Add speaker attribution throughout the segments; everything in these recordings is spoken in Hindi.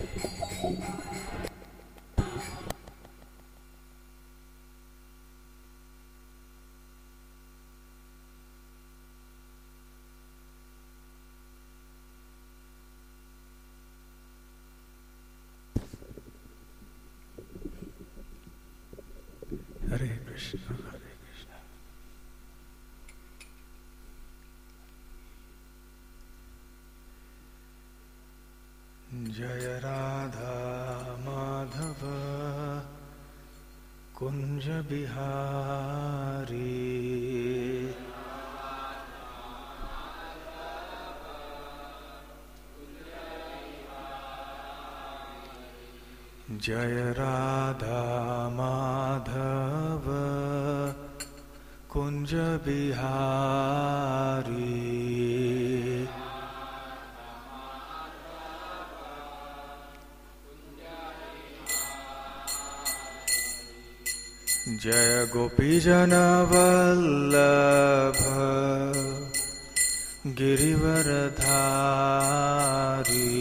Speaker 1: हरे कृष्ण हरे कृष्ण। जय राधा माधव कुंज बिहारी, जय राधा माधव कुंज बिहारी, जय गोपीजन वल्लभ गिरिवरधारी,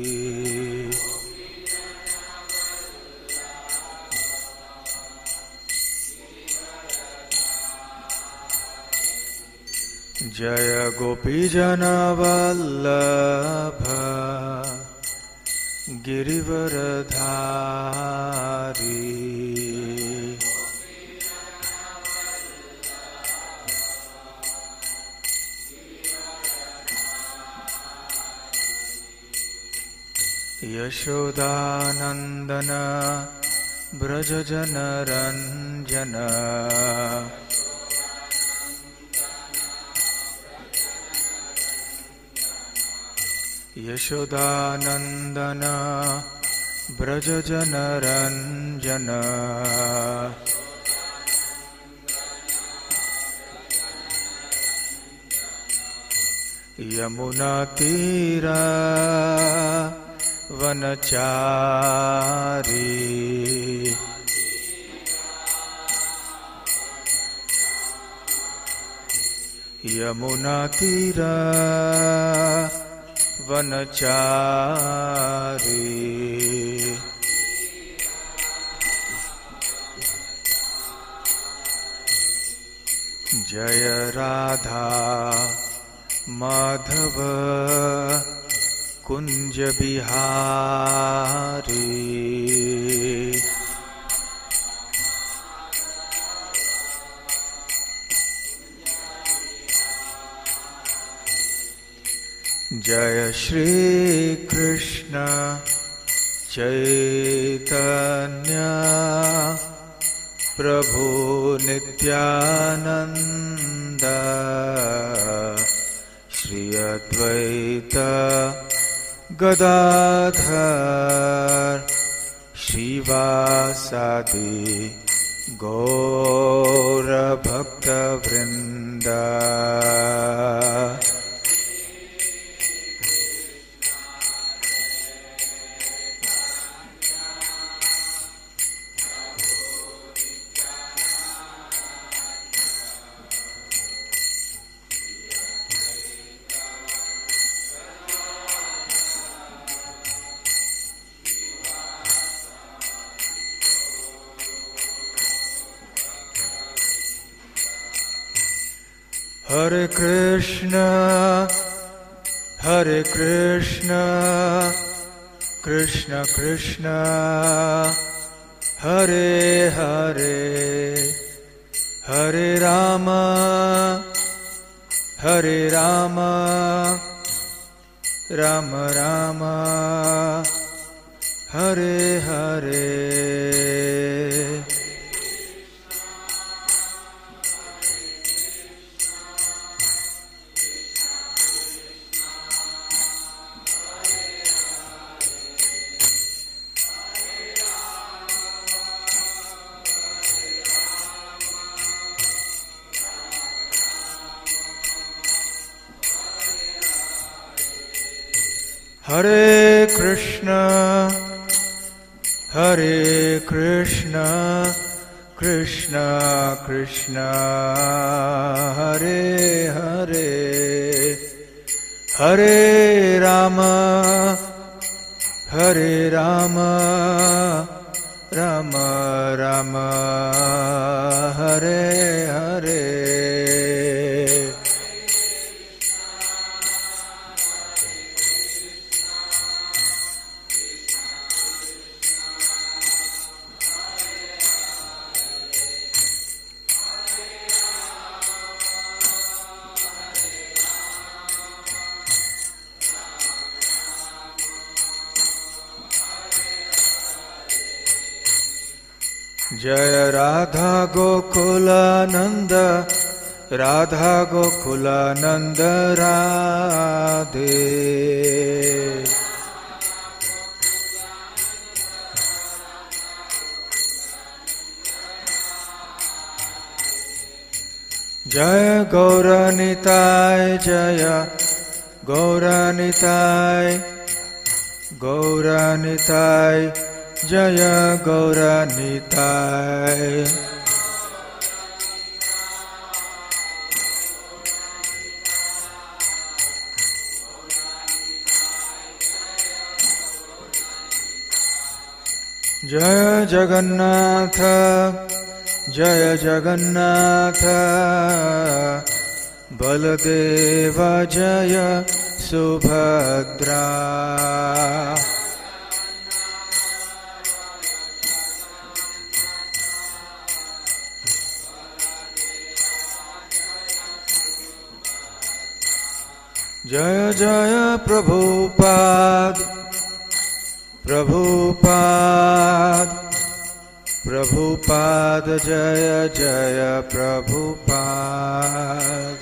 Speaker 1: जय गोपीजन वल्लभ गिरिवरधारी, यशोदानंदन ब्रज जनरंजन, यशोदानंदन ब्रज जनरंजन, यमुना तीरा वनचारी, यमुना तीरा वनचारी, जय राधा माधव कुंज बिहारी, जय श्री कृष्ण चैतन्य प्रभु नित्यानंद, श्री अद्वैत गदाधर श्रीवासादि गौर भक्त वृंद, हरे कृष्ण कृष्ण कृष्ण हरे हरे, हरे राम राम राम हरे हरे। हरे कृष्ण कृष्ण कृष्ण हरे हरे, हरे Ram Hare Rama Rama Rama Hare Hare Jaya Radha Gokula Nanda Radha Gokula Nanda Radhe Jaya Gauranitai Jaya Gauranitai Gauranitai Jaya Gauranitai Jaya Jagannatha Jaya Jagannatha Baladeva Jaya Subhadra Jaya Jaya Prabhupada Prabhupada Prabhupada Jaya Jaya Prabhupada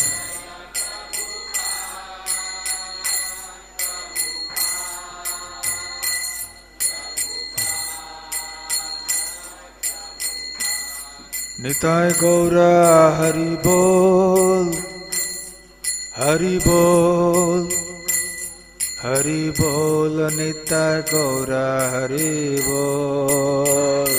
Speaker 1: Nitai Gaura Hari Bol Hari Bol Hari Bol Nitai Gaura Hari Bol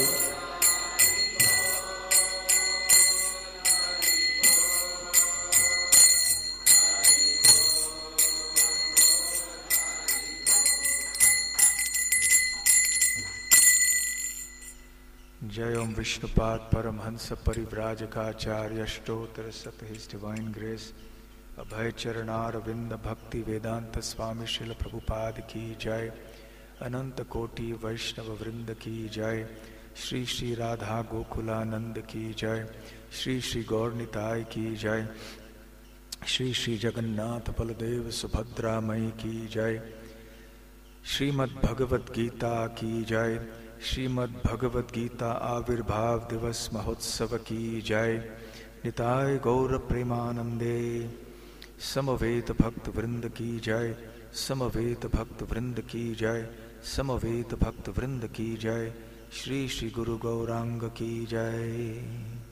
Speaker 1: Jai Om Vishnupad Paramhansa Parivrajakaacharya Stotra Sat His Divine Grace Abhay Charanar Vinda Bhakti Vedanta Swami Srila Prabhupada Ki Jai Ananta Koti Vaishnava Vrinda Ki Jai Shri Shri Radha Gokulanand Ki Jai Shri Shri Gaurnitai Ki Jai Shri Shri Jagannath Baladev Subhadra Mai Ki Jai Srimad Bhagavad Gita Ki Jai Srimad Bhagavad Gita Avirbhav Divas Mahotsav Ki Jai Nitai Gaura Premanande Samaveta Bhakta Vrinda Ki Jai Samaveta Bhakta Vrinda Ki Jai Samaveta Bhakta Vrinda Ki Jai Shri Shri Guru Gauranga Ki Jai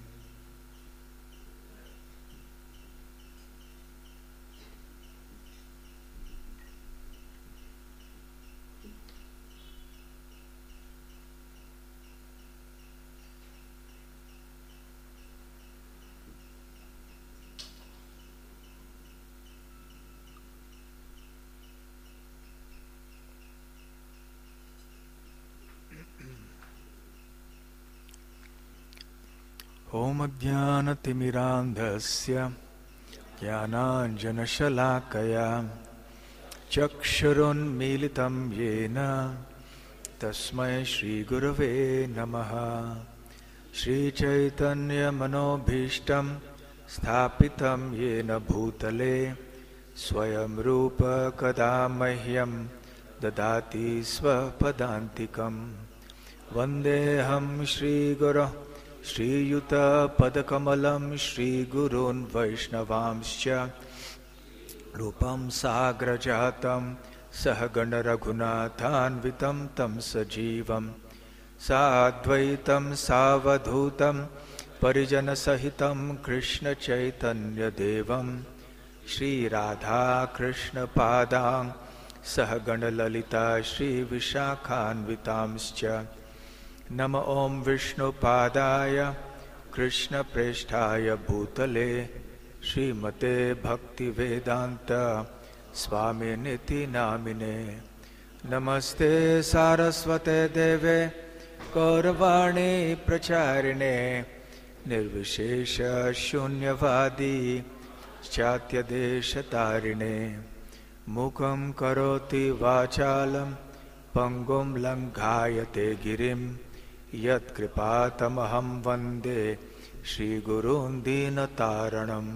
Speaker 1: Om Jnanatimirandhasya Jnananjanashalakaya Chakshurunmilitam Yena Tasmai Shri Gurave Namaha Shri Chaitanya Manobhishtam Sthapitam Yena Bhutale Swayam Rupa Kadamahyam Dadati Svapadantikam Vandeham Shri Guru Shri Yuta Padakamalam Shri Gurun Vaishnavamscha Rupam Sagrajatam Sahagana Raghunathanvitam Tam Sajivam Sadvaitam Savadhutam Parijana Sahitam Krishna Chaitanya Devam Shri Radha Krishna Padang Sahagana Lalita Shri Vishakhanvitamscha Nama Om Vishnu Padaya Krishna Presthaya Bhutale Srimate Bhakti Vedanta Swami Niti Namine नमस्ते सारस्वते देवे गौरवाणी प्रचारिणे निर्विशेष शून्यवादी चात्यदेशतारिणे मुखं करोति वाचालं पंगुं लंघायते गिरिं यत्कृपातमहं वन्दे श्रीगुरून् दीनतारणम्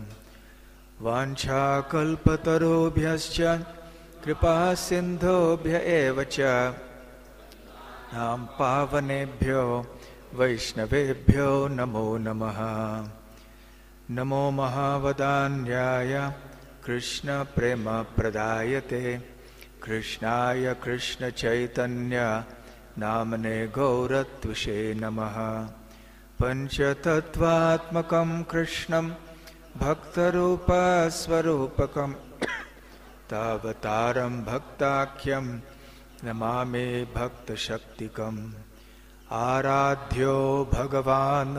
Speaker 1: वाञ्छाकल्पतरुभ्यश्च कृपा सिन्धुभ्य एव च नाम पावनेभ्यो वैष्णवेभ्यो नमो नमः। नमो महावदान्याय कृष्ण प्रेम प्रदायते कृष्णाय कृष्ण चैतन्य नामने गौरत्विषे नमः। पंचतत्वात्मकं कृष्णं भक्तरूप स्वरूपकं तावतारं भक्ताख्यं नमामि भक्तशक्तिकम्। आराध्यो भगवान्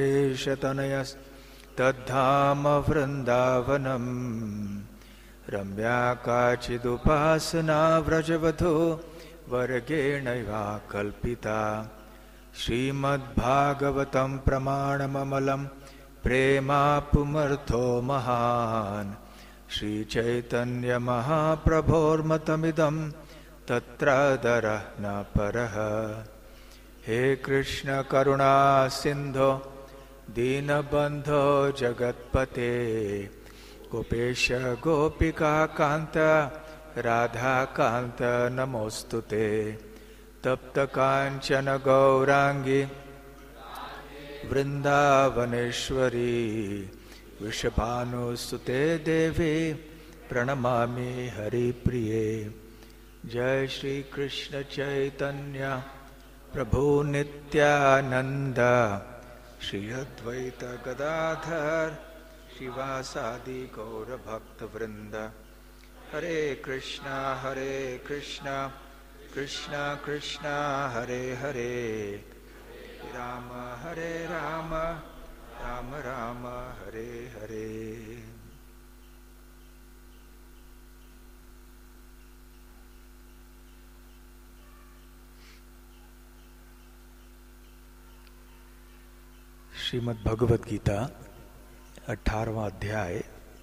Speaker 1: व्रजेशतनयस्तद्धाम वृन्दावनम् रम्या काचिदुपासना व्रजवधू वर्गेणैवा कल्पिता। श्रीमद्भागवतं प्रमाणममलं प्रेमापुमर्थो महान् श्रीचैतन्य महाप्रभोर्मतमिदं तत्रादरः न परः। हे कृष्ण करुणा सिंधो दीनबंधो जगत्पते गोपेश गोपिका कांत राधा कांत नमोस्तुते। तप्त कांचन गौरांगी वृंदावनेश्वरी वृषभानुसुते देवी प्रणमामि हरिप्रिये। जय श्री कृष्ण चैतन्य प्रभु नित्यानंद श्री अद्वैत गदाधर शिवासादि गौर भक्त वृंद। हरे कृष्णा कृष्णा कृष्णा हरे हरे राम हरे राम राम राम हरे हरे। श्रीमद् भगवद गीता 18वां अध्याय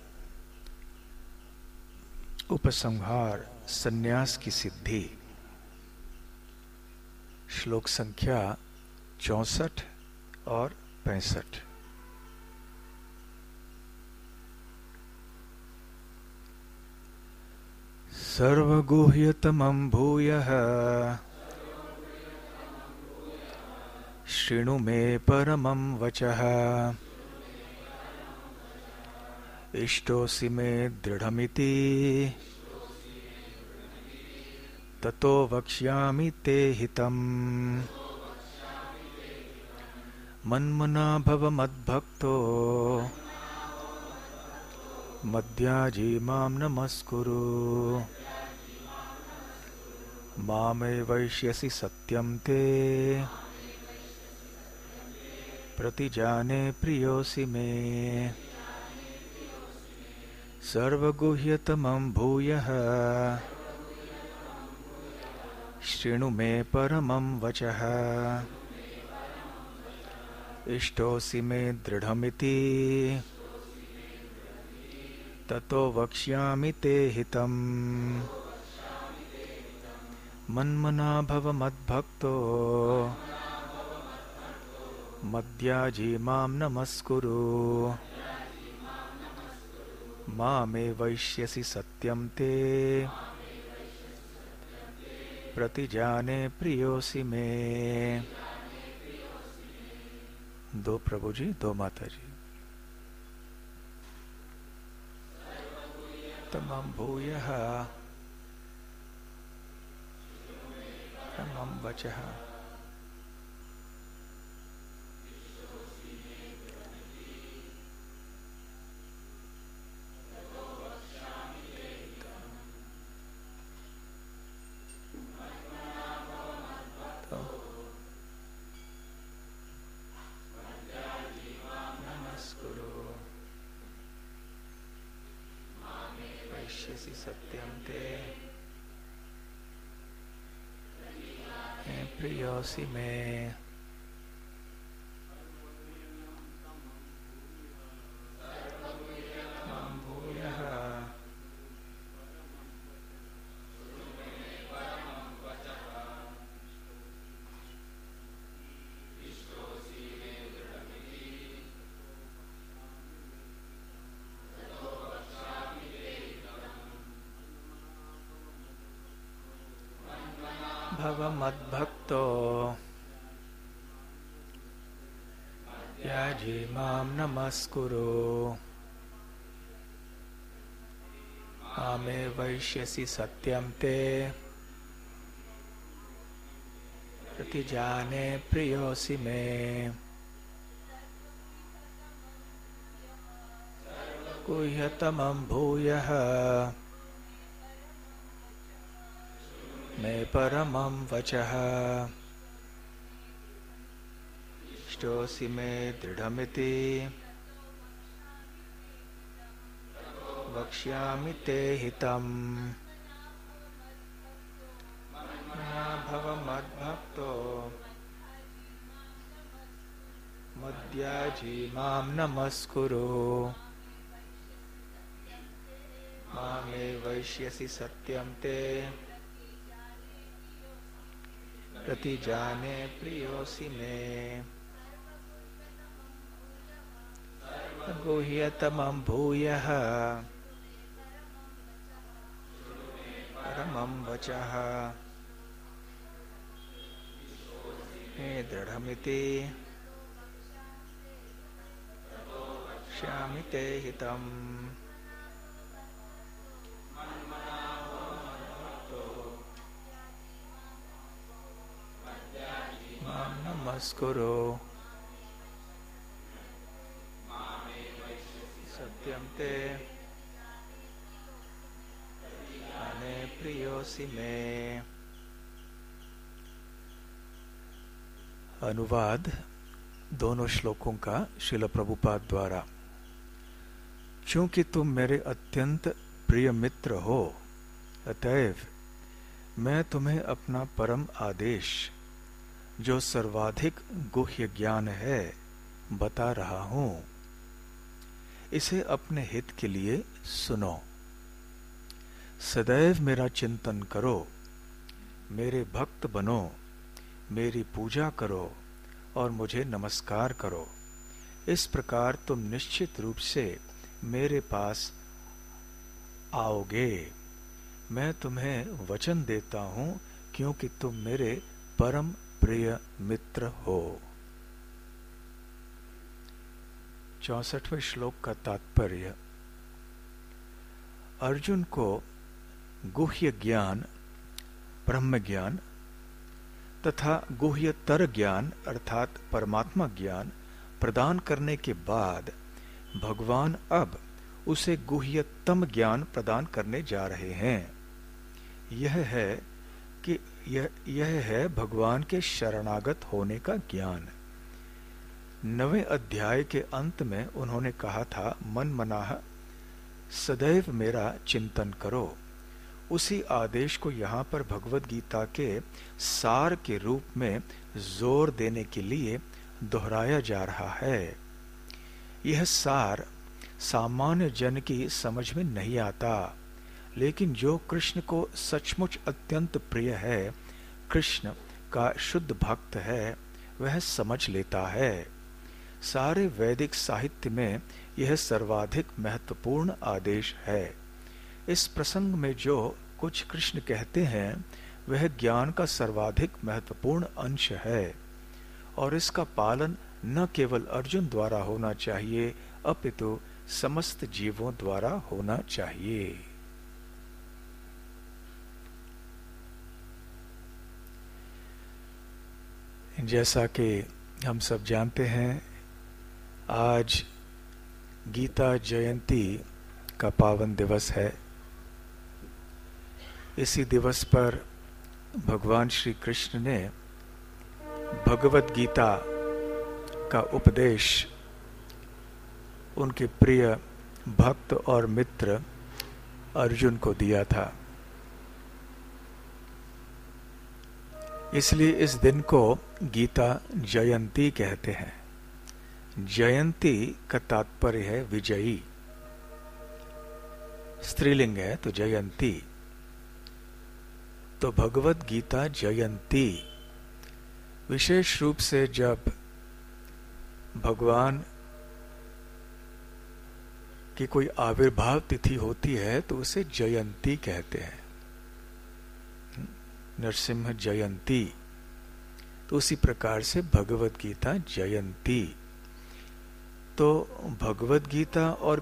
Speaker 1: उपसंहार संन्यास की सिद्धि। श्लोक संख्या 64 और 65। सर्वगुह्यतमं भूयः शृणु मे परमं वचः इष्टोऽसि मे दृढमिति ततो वक्ष्यामि ते हितम्। मन्मना भव मद्भक्तो मद्याजी मां नमस्कुरु मामे वैष्यसि सत्यं ते प्रतिजाने प्रियोऽसि मे। सर्वगुह्यतमं भूयः शृणु मे परमं वचः इष्टोऽसि मे दृढमिति ततो वक्ष्यामि ते हितम्। मन्मना भव मद्भक्तो मद्याजी मां नमस्कुरु मामे वैष्यसि सत्यं ते प्रतिजाने प्रियोऽसि मे। दो प्रभु जी दो माता जी। तमं भूयः परमं वचः सत्यं ते प्रियोऽसि मे। मां भूयः भव मद्भक्तो याजी मां नमस्कुरु। मामे वैश्यसि सत्यं ते प्रतिजाने प्रियोऽसि मे। गुह्यतमं भूयः मे परमं वचः। इष्टोऽसि मे दृढमिति वक्ष्यामि ते हितम्। मया भव मद्भक्तो मद्याजी मां नमस्कुरु। मामे वैश्यसि सत्यं ते प्रतिजाने प्रियोऽसि मे। गुह्यतमं भूयः परमं वचः। मे दृढमिति वक्ष्यामि ते हितम्। मां नमस्कुरु। सत्यं ते अने प्रियोऽसि मे। अनुवाद दोनों श्लोकों का श्रील प्रभुपाद द्वारा। चूंकि तुम मेरे अत्यंत प्रिय मित्र हो, अतएव मैं तुम्हें अपना परम आदेश, जो सर्वाधिक गुह्य ज्ञान है, बता रहा हूं। इसे अपने हित के लिए सुनो। सदैव मेरा चिंतन करो, मेरे भक्त बनो, मेरी पूजा करो और मुझे नमस्कार करो। इस प्रकार तुम निश्चित रूप से मेरे पास आओगे। मैं तुम्हें वचन देता हूं, क्योंकि तुम मेरे परम प्रिय मित्र हो। 64वें श्लोक का तात्पर्य। अर्जुन को गुह्य ज्ञान, ब्रह्म ज्ञान तथा गुह्यतर ज्ञान अर्थात परमात्मा ज्ञान प्रदान करने के बाद भगवान अब उसे गुह्यतम ज्ञान प्रदान करने जा रहे हैं। यह है भगवान के शरणागत होने का ज्ञान। 9वें अध्याय के अंत में उन्होंने कहा था, मन मनाह सदैव मेरा चिंतन करो। उसी आदेश को यहाँ पर भगवद गीता के सार के रूप में जोर देने के लिए दोहराया जा रहा है। यह सार सामान्य जन की समझ में नहीं आता, लेकिन जो कृष्ण को सचमुच अत्यंत प्रिय है, कृष्ण का शुद्ध भक्त है, वह समझ लेता है। सारे वैदिक साहित्य में यह सर्वाधिक महत्वपूर्ण आदेश है। इस प्रसंग में जो कुछ कृष्ण कहते हैं, वह ज्ञान का सर्वाधिक महत्वपूर्ण अंश है, और इसका पालन न केवल अर्जुन द्वारा होना चाहिए, अपितु समस्त जीवों द्वारा होना चाहिए। जैसा कि हम सब जानते हैं, आज गीता जयंती का पावन दिवस है। इसी दिवस पर भगवान श्री कृष्ण ने भगवद गीता का उपदेश उनके प्रिय भक्त और मित्र अर्जुन को दिया था। इसलिए इस दिन को गीता जयंती कहते हैं। जयंती का तात्पर्य है विजयी, स्त्रीलिंग है तो जयंती। तो भगवत गीता जयंती, विशेष रूप से जब भगवान की कोई आविर्भाव तिथि होती है तो उसे जयंती कहते हैं, नरसिम्हा जयंती। तो उसी प्रकार से भगवत गीता जयंती। तो भगवत गीता और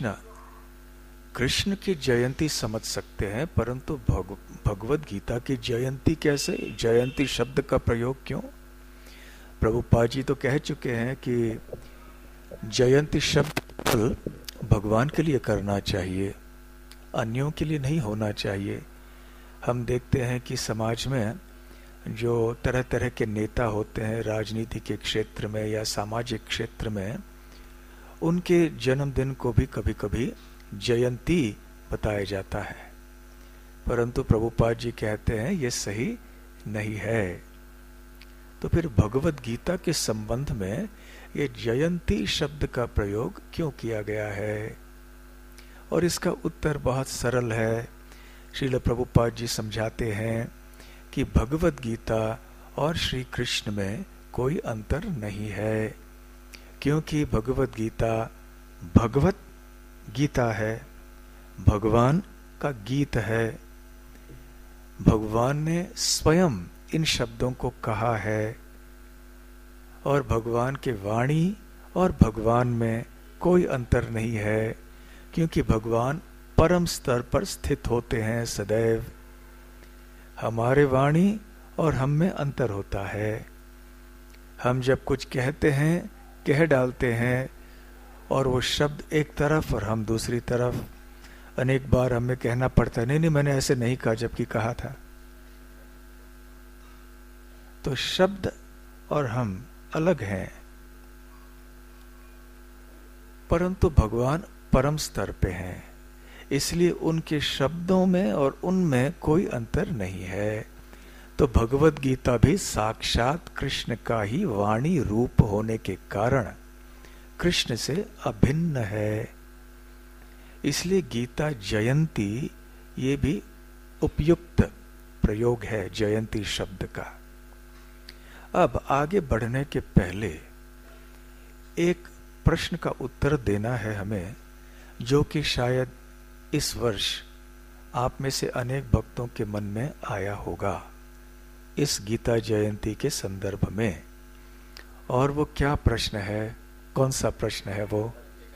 Speaker 1: कृष्ण की जयंती समझ सकते हैं, परंतु भगवत गीता की जयंती कैसे? जयंती शब्द का प्रयोग क्यों? प्रभुपाद जी तो कह चुके हैं कि जयंती शब्द भगवान के लिए करना चाहिए, अन्यों के लिए नहीं होना चाहिए। हम देखते हैं कि समाज में जो तरह तरह के नेता होते हैं राजनीति के क्षेत्र में या सामाजिक क्षेत्र में, उनके जन्मदिन को भी कभी कभी जयंती बताया जाता है, परंतु प्रभुपाद जी कहते हैं ये सही नहीं है। तो फिर भगवत गीता के संबंध में ये जयंती शब्द का प्रयोग क्यों किया गया है? और इसका उत्तर बहुत सरल है। श्रील प्रभुपाद जी समझाते हैं कि भगवत गीता और श्री कृष्ण में कोई अंतर नहीं है, क्योंकि भगवत गीता है, भगवान का गीत है। भगवान ने स्वयं इन शब्दों को कहा है, और भगवान के वाणी और भगवान में कोई अंतर नहीं है, क्योंकि भगवान परम स्तर पर स्थित होते हैं सदैव। हमारे वाणी और हम में अंतर होता है। हम जब कुछ कहते हैं, कह डालते हैं, और वो शब्द एक तरफ और हम दूसरी तरफ। अनेक बार हमें कहना पड़ता है नहीं मैंने ऐसे नहीं कहा, जबकि कहा था। तो शब्द और हम अलग हैं, परंतु भगवान परम स्तर पे हैं, इसलिए उनके शब्दों में और उनमें कोई अंतर नहीं है। तो भगवत गीता भी साक्षात कृष्ण का ही वाणी रूप होने के कारण कृष्ण से अभिन्न है। इसलिए गीता जयंती ये भी उपयुक्त प्रयोग है जयंती शब्द का। अब आगे बढ़ने के पहले एक प्रश्न का उत्तर देना है हमें, जो कि शायद इस वर्ष आप में से अनेक भक्तों के मन में आया होगा इस गीता जयंती के संदर्भ में। और वो क्या प्रश्न है? कौन सा प्रश्न है वो?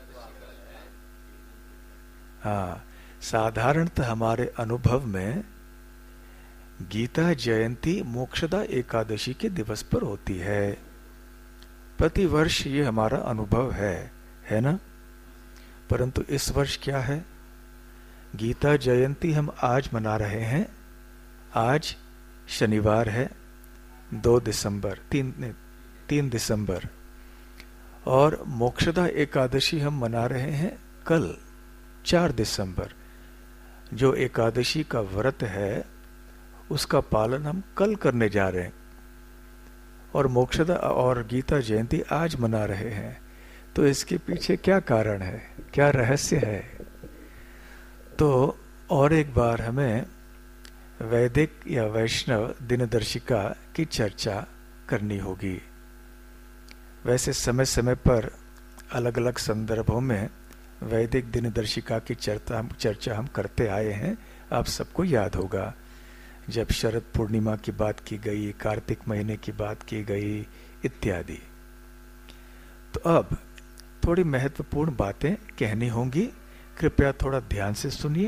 Speaker 1: हाँ, साधारणतः हमारे अनुभव में गीता जयंती मोक्षदा एकादशी के दिवस पर होती है। प्रतिवर्ष ये हमारा अनुभव है ना? परंतु इस वर्ष क्या है? गीता जयंती हम आज मना रहे हैं। आज शनिवार है 2 दिसंबर 3 दिसंबर, और मोक्षदा एकादशी हम मना रहे हैं कल 4 दिसंबर। जो एकादशी का व्रत है उसका पालन हम कल करने जा रहे हैं, और मोक्षदा और गीता जयंती आज मना रहे हैं। तो इसके पीछे क्या कारण है, क्या रहस्य है? तो और एक बार हमें वैदिक या वैष्णव दिनदर्शिका की चर्चा करनी होगी। वैसे समय समय पर अलग अलग संदर्भों में वैदिक दिनदर्शिका की चर्चा हम करते आए हैं, आप सबको याद होगा। जब शरद पूर्णिमा की बात की गई, कार्तिक महीने की बात की गई इत्यादि। तो अब थोड़ी महत्वपूर्ण बातें कहनी होंगी, कृपया थोड़ा ध्यान से सुनिए।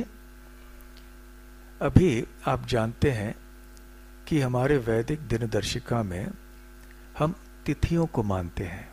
Speaker 1: अभी आप जानते हैं कि हमारे वैदिक दिनदर्शिका में हम तिथियों को मानते हैं।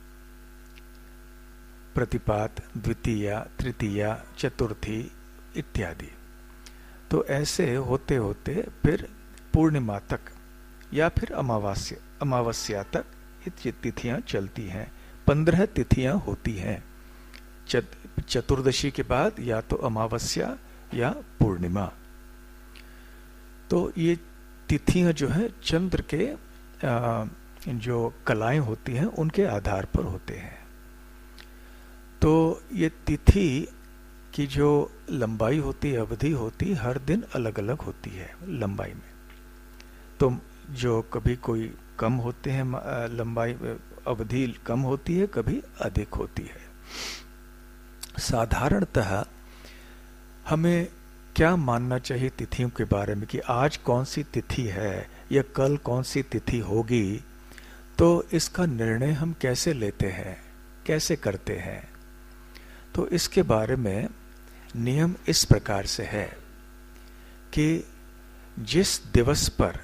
Speaker 1: प्रतिपात, द्वितीया, तृतीया, चतुर्थी इत्यादि। तो ऐसे होते होते फिर पूर्णिमा तक या फिर अमावस्या तक ये तिथियां चलती हैं। 15 तिथियां होती हैं। चतुर्दशी के बाद या तो अमावस्या या पूर्णिमा। तो ये तिथियां जो है चंद्र के जो कलाएं होती हैं उनके आधार पर होते हैं। तो ये तिथि की जो लंबाई होती है, अवधि होती, हर दिन अलग अलग होती है लंबाई में। तो जो कभी कोई कम होते हैं, लंबाई अवधि कम होती है, कभी अधिक होती है। साधारणतः हमें क्या मानना चाहिए तिथियों के बारे में कि आज कौन सी तिथि है या कल कौन सी तिथि होगी, तो इसका निर्णय हम कैसे लेते हैं, कैसे करते हैं? तो इसके बारे में नियम इस प्रकार से है कि जिस दिवस पर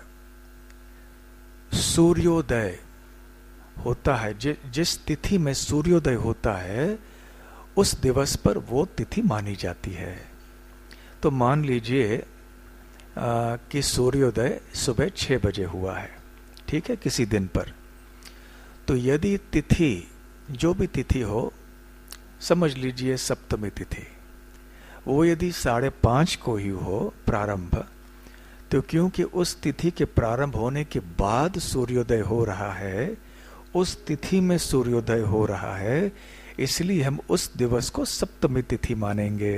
Speaker 1: सूर्योदय होता है, जिस तिथि में सूर्योदय होता है, उस दिवस पर वो तिथि मानी जाती है। तो मान लीजिए कि सूर्योदय सुबह 6 बजे हुआ है, ठीक है, किसी दिन पर। तो यदि तिथि, जो भी तिथि हो, समझ लीजिए सप्तमी तिथि, वो यदि 5:30 को ही हो प्रारंभ, तो क्योंकि उस तिथि के प्रारंभ होने के बाद सूर्योदय हो रहा है, उस तिथि में सूर्योदय हो रहा है, इसलिए हम उस दिवस को सप्तमी तिथि मानेंगे।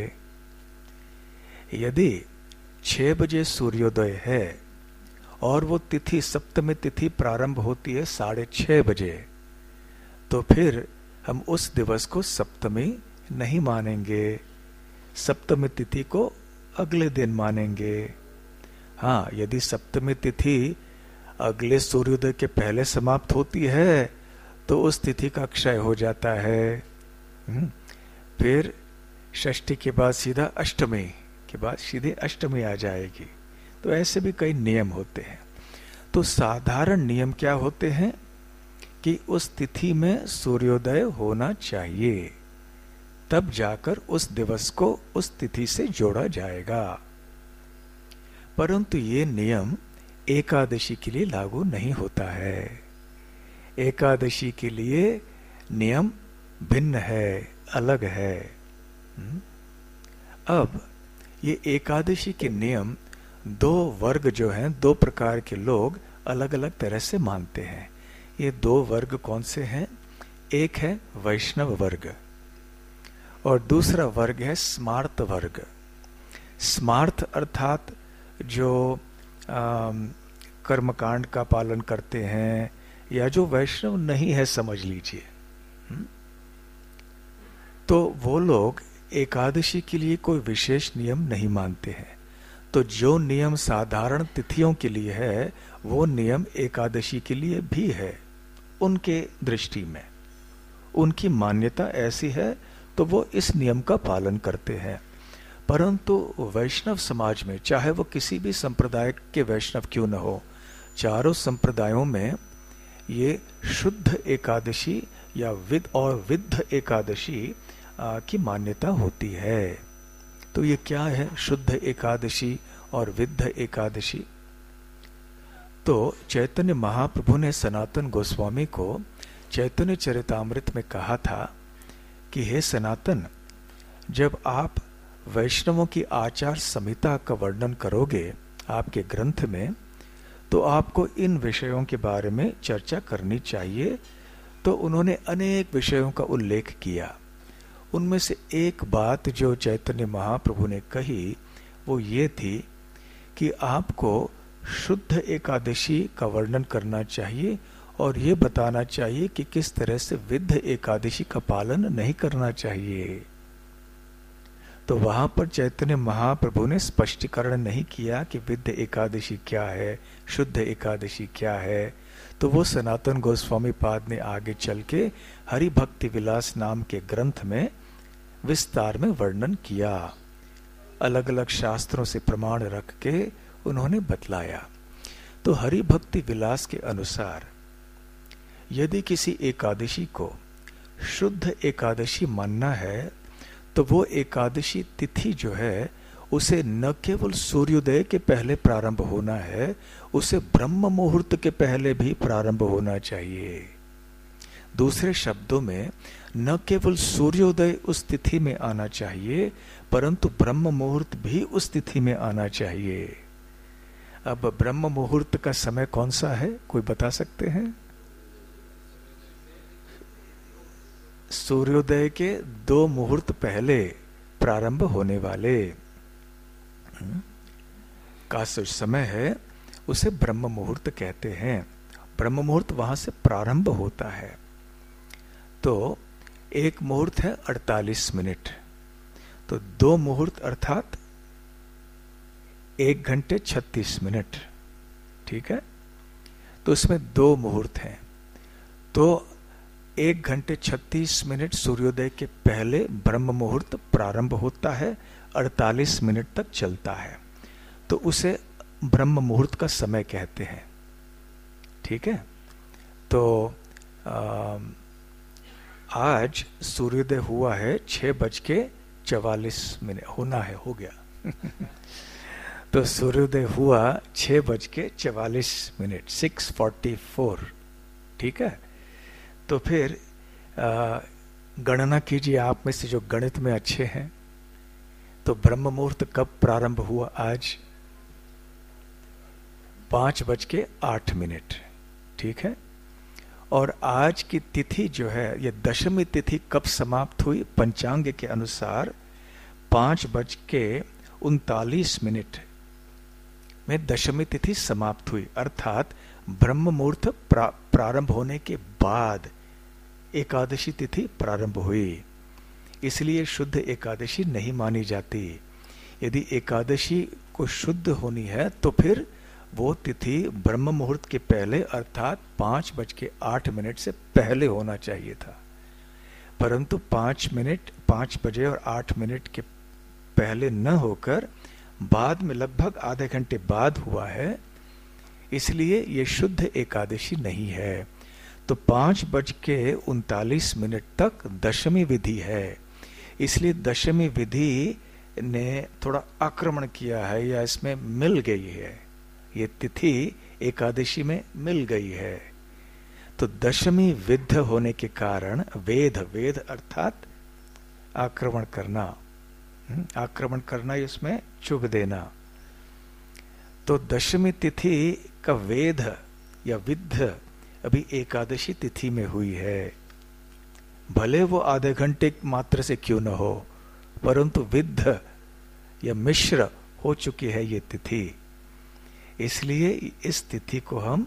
Speaker 1: यदि 6 बजे सूर्योदय है और वो तिथि सप्तमी तिथि प्रारंभ होती है 6:30 बजे, तो फिर हम उस दिवस को सप्तमी नहीं मानेंगे, सप्तमी तिथि को अगले दिन मानेंगे। हाँ, यदि सप्तमी तिथि अगले सूर्योदय के पहले समाप्त होती है तो उस तिथि का क्षय हो जाता है। फिर षष्ठी के बाद सीधा अष्टमी के बाद सीधे अष्टमी आ जाएगी। तो ऐसे भी कई नियम होते हैं। तो साधारण नियम क्या होते हैं कि उस तिथि में सूर्योदय होना चाहिए, तब जाकर उस दिवस को उस तिथि से जोड़ा जाएगा। परंतु ये नियम एकादशी के लिए लागू नहीं होता है। एकादशी के लिए नियम भिन्न है, अलग है। अब ये एकादशी के नियम 2 वर्ग जो हैं, 2 प्रकार के लोग अलग अलग तरह से मानते हैं। ये 2 वर्ग कौन से हैं? एक है वैष्णव वर्ग और दूसरा वर्ग है स्मार्त वर्ग। स्मार्त अर्थात जो कर्मकांड का पालन करते हैं या जो वैष्णव नहीं है, समझ लीजिए। तो वो लोग एकादशी के लिए कोई विशेष नियम नहीं मानते हैं। तो जो नियम साधारण तिथियों के लिए है, वो नियम एकादशी के लिए भी है। उनके दृष्टि में उनकी मान्यता ऐसी है, तो वो इस नियम का पालन करते हैं। परंतु वैष्णव समाज में, चाहे वो किसी भी संप्रदाय के वैष्णव क्यों न हो, चारों संप्रदायों में ये शुद्ध एकादशी या विद्ध एकादशी की मान्यता होती है। तो ये क्या है शुद्ध एकादशी और विद्ध एकादशी? तो चैतन्य महाप्रभु ने सनातन गोस्वामी को चैतन्य चरितामृत में कहा था कि हे सनातन, जब आप वैष्णवों की आचार संहिता का वर्णन करोगे आपके ग्रंथ में, तो आपको इन विषयों के बारे में चर्चा करनी चाहिए। तो उन्होंने अनेक विषयों का उल्लेख किया। उनमें से एक बात जो चैतन्य महाप्रभु ने कही वो ये थी कि आपको शुद्ध एकादशी का वर्णन करना चाहिए और ये बताना चाहिए कि किस तरह से विद्ध एकादशी का पालन नहीं करना चाहिए। तो वहां पर चैतन्य महाप्रभु ने स्पष्टीकरण नहीं किया कि विद्ध एकादशी क्या है, शुद्ध एकादशी क्या है। तो वो सनातन गोस्वामी पाद ने आगे चल के हरि भक्ति विलास नाम के ग्रंथ में विस्तार में वर्णन किया। अलग अलग शास्त्रों से प्रमाण रख के उन्होंने बतलाया। तो हरि भक्ति विलास के अनुसार यदि किसी एकादशी को शुद्ध एकादशी मानना है, तो वो एकादशी तिथि जो है उसे न केवल सूर्योदय के पहले प्रारंभ होना है, उसे ब्रह्म मुहूर्त के पहले भी प्रारंभ होना चाहिए। दूसरे शब्दों में, न केवल सूर्योदय उस तिथि में आना चाहिए, परंतु ब्रह्म मुहूर्त भी उस तिथि में आना चाहिए। अब ब्रह्म मुहूर्त का समय कौन सा है, कोई बता सकते हैं? सूर्योदय के 2 मुहूर्त पहले प्रारंभ होने वाले का जो समय है उसे ब्रह्म मुहूर्त कहते हैं। ब्रह्म मुहूर्त वहां से प्रारंभ होता है। तो एक मुहूर्त है 48 मिनट, तो 2 मुहूर्त अर्थात 1 घंटे 36 मिनट, ठीक है। तो इसमें 2 मुहूर्त हैं, तो 1 घंटे 36 मिनट सूर्योदय के पहले ब्रह्म मुहूर्त प्रारंभ होता है, 48 मिनट तक चलता है, तो उसे ब्रह्म मुहूर्त का समय कहते हैं, ठीक है। तो आज सूर्योदय हुआ है 6:44 होना है, हो गया तो सूर्योदय हुआ 6:44, 6:44, ठीक है। तो फिर गणना कीजिए, आप में से जो गणित में अच्छे हैं, तो ब्रह्म मुहूर्त कब प्रारंभ हुआ? आज 5:08, ठीक है। और आज की तिथि जो है, ये दशमी तिथि कब समाप्त हुई? पंचांग के अनुसार 5:39 में दशमी तिथि समाप्त हुई, अर्थात ब्रह्म मुहूर्त प्रारंभ होने के बाद एकादशी तिथि प्रारंभ हुई। इसलिए शुद्ध एकादशी नहीं मानी जाती। यदि एकादशी को शुद्ध होनी है तो फिर वो तिथि ब्रह्म मुहूर्त के पहले अर्थात 5:08 से पहले होना चाहिए था, परंतु 5 बजे और 8 मिनट के पहले न होकर बाद में लगभग आधे घंटे बाद हुआ है, इसलिए ये शुद्ध एकादशी नहीं है। तो 5:39 तक दशमी विधि है, इसलिए दशमी विधि ने थोड़ा आक्रमण किया है या इसमें मिल गई है, ये तिथि एकादशी में मिल गई है। तो दशमी विद्ध होने के कारण वेद अर्थात आक्रमण करना इसमें चुभ देना। तो दशमी तिथि का वेद या विद्ध अभी एकादशी तिथि में हुई है, भले वो आधे घंटे मात्र से क्यों न हो, परंतु विद्ध या मिश्र हो चुकी है ये तिथि, इसलिए इस तिथि को हम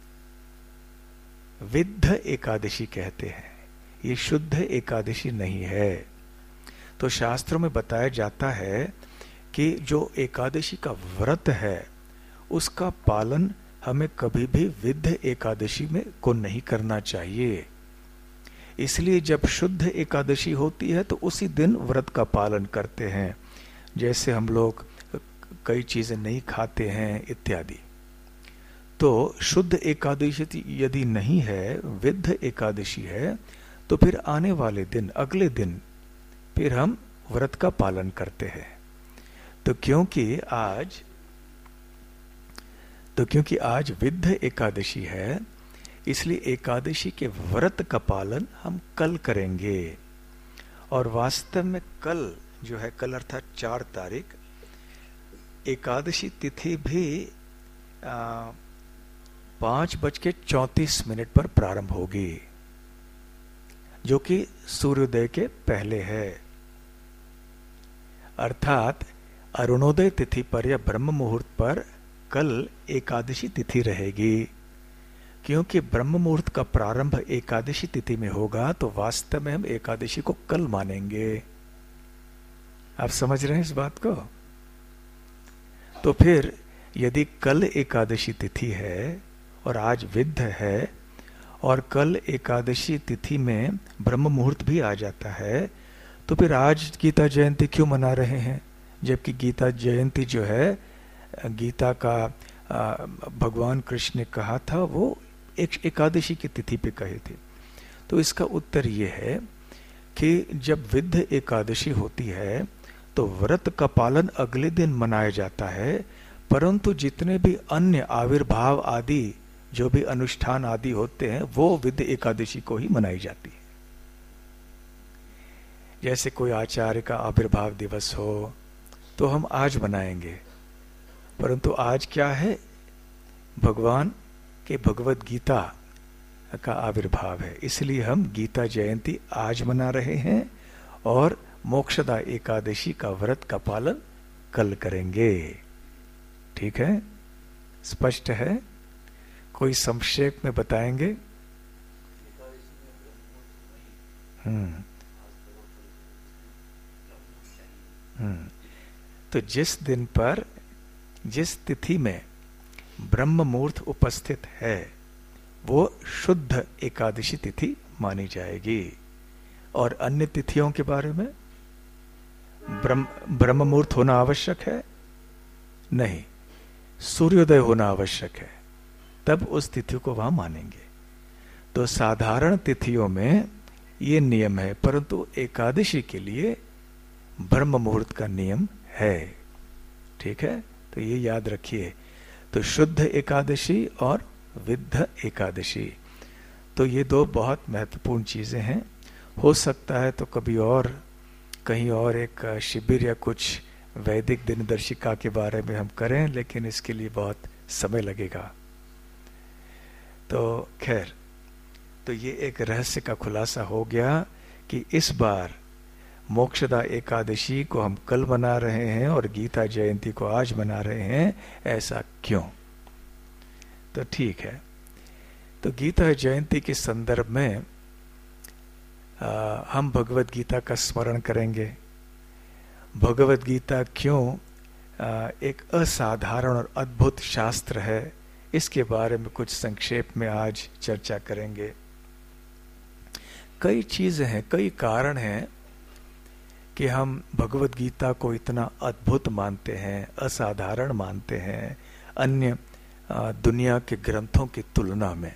Speaker 1: विद्ध एकादशी कहते हैं। ये शुद्ध एकादशी नहीं है। तो शास्त्रों में बताया जाता है कि जो एकादशी का व्रत है उसका पालन हमें कभी भी विद्ध एकादशी में को नहीं करना चाहिए। इसलिए जब शुद्ध एकादशी होती है तो उसी दिन व्रत का पालन करते हैं, जैसे हम लोग कई चीजें नहीं खाते हैं इत्यादि। तो शुद्ध एकादशी यदि नहीं है, विद्ध एकादशी है, तो फिर आने वाले दिन, अगले दिन फिर हम व्रत का पालन करते हैं। तो क्योंकि आज विद्ध एकादशी है, इसलिए एकादशी के व्रत का पालन हम कल करेंगे। और वास्तव में कल जो है, कल अर्थात 4 तारीख, एकादशी तिथि भी 5:34 पर प्रारंभ होगी, जो कि सूर्योदय के पहले है। अर्थात अरुणोदय तिथि पर या ब्रह्म मुहूर्त पर कल एकादशी तिथि रहेगी। क्योंकि ब्रह्म मुहूर्त का प्रारंभ एकादशी तिथि में होगा, तो वास्तव में हम एकादशी को कल मानेंगे। आप समझ रहे हैं इस बात को? तो फिर यदि कल एकादशी तिथि है और आज विद्ध है और कल एकादशी तिथि में ब्रह्म मुहूर्त भी आ जाता है, तो फिर आज गीता जयंती क्यों मना रहे हैं? जबकि गीता जयंती जो है, गीता का भगवान कृष्ण ने कहा था, वो एक एकादशी की तिथि पे कहे थे। तो इसका उत्तर ये है कि जब विद्ध एकादशी होती है तो व्रत का पालन अगले दिन मनाया जाता है, परंतु जितने भी अन्य आविर्भाव आदि जो भी अनुष्ठान आदि होते हैं वो विद्ध एकादशी को ही मनाई जाती है। जैसे कोई आचार्य का आविर्भाव दिवस हो तो हम आज मनाएंगे, परंतु आज क्या है? भगवान के भगवत गीता का आविर्भाव है, इसलिए हम गीता जयंती आज मना रहे हैं और मोक्षदा एकादशी का व्रत का पालन कल करेंगे। ठीक है, स्पष्ट है? कोई संक्षेप में बताएंगे? तो जिस दिन पर, जिस तिथि में ब्रह्म मुहूर्त उपस्थित है वो शुद्ध एकादशी तिथि मानी जाएगी। और अन्य तिथियों के बारे में ब्रह्म मुहूर्त होना आवश्यक है? नहीं, सूर्योदय होना आवश्यक है, तब उस तिथि को वहां मानेंगे। तो साधारण तिथियों में ये नियम है, परंतु एकादशी के लिए ब्रह्म मुहूर्त का नियम है। ठीक है, तो ये याद रखिए। तो शुद्ध एकादशी और विद्ध एकादशी, तो ये दो बहुत महत्वपूर्ण चीजें हैं। हो सकता है तो कभी और कहीं और एक शिविर या कुछ वैदिक दिनदर्शिका के बारे में हम करें, लेकिन इसके लिए बहुत समय लगेगा। तो खैर, तो ये एक रहस्य का खुलासा हो गया कि इस बार मोक्षदा एकादशी को हम कल मना रहे हैं और गीता जयंती को आज मना रहे हैं। ऐसा क्यों? तो ठीक है, तो गीता जयंती के संदर्भ में हम भगवत गीता का स्मरण करेंगे। भगवत गीता क्यों एक असाधारण और अद्भुत शास्त्र है, इसके बारे में कुछ संक्षेप में आज चर्चा करेंगे। कई चीजें हैं, कई कारण हैं कि हम भगवत गीता को इतना अद्भुत मानते हैं, असाधारण मानते हैं अन्य दुनिया के ग्रंथों की तुलना में।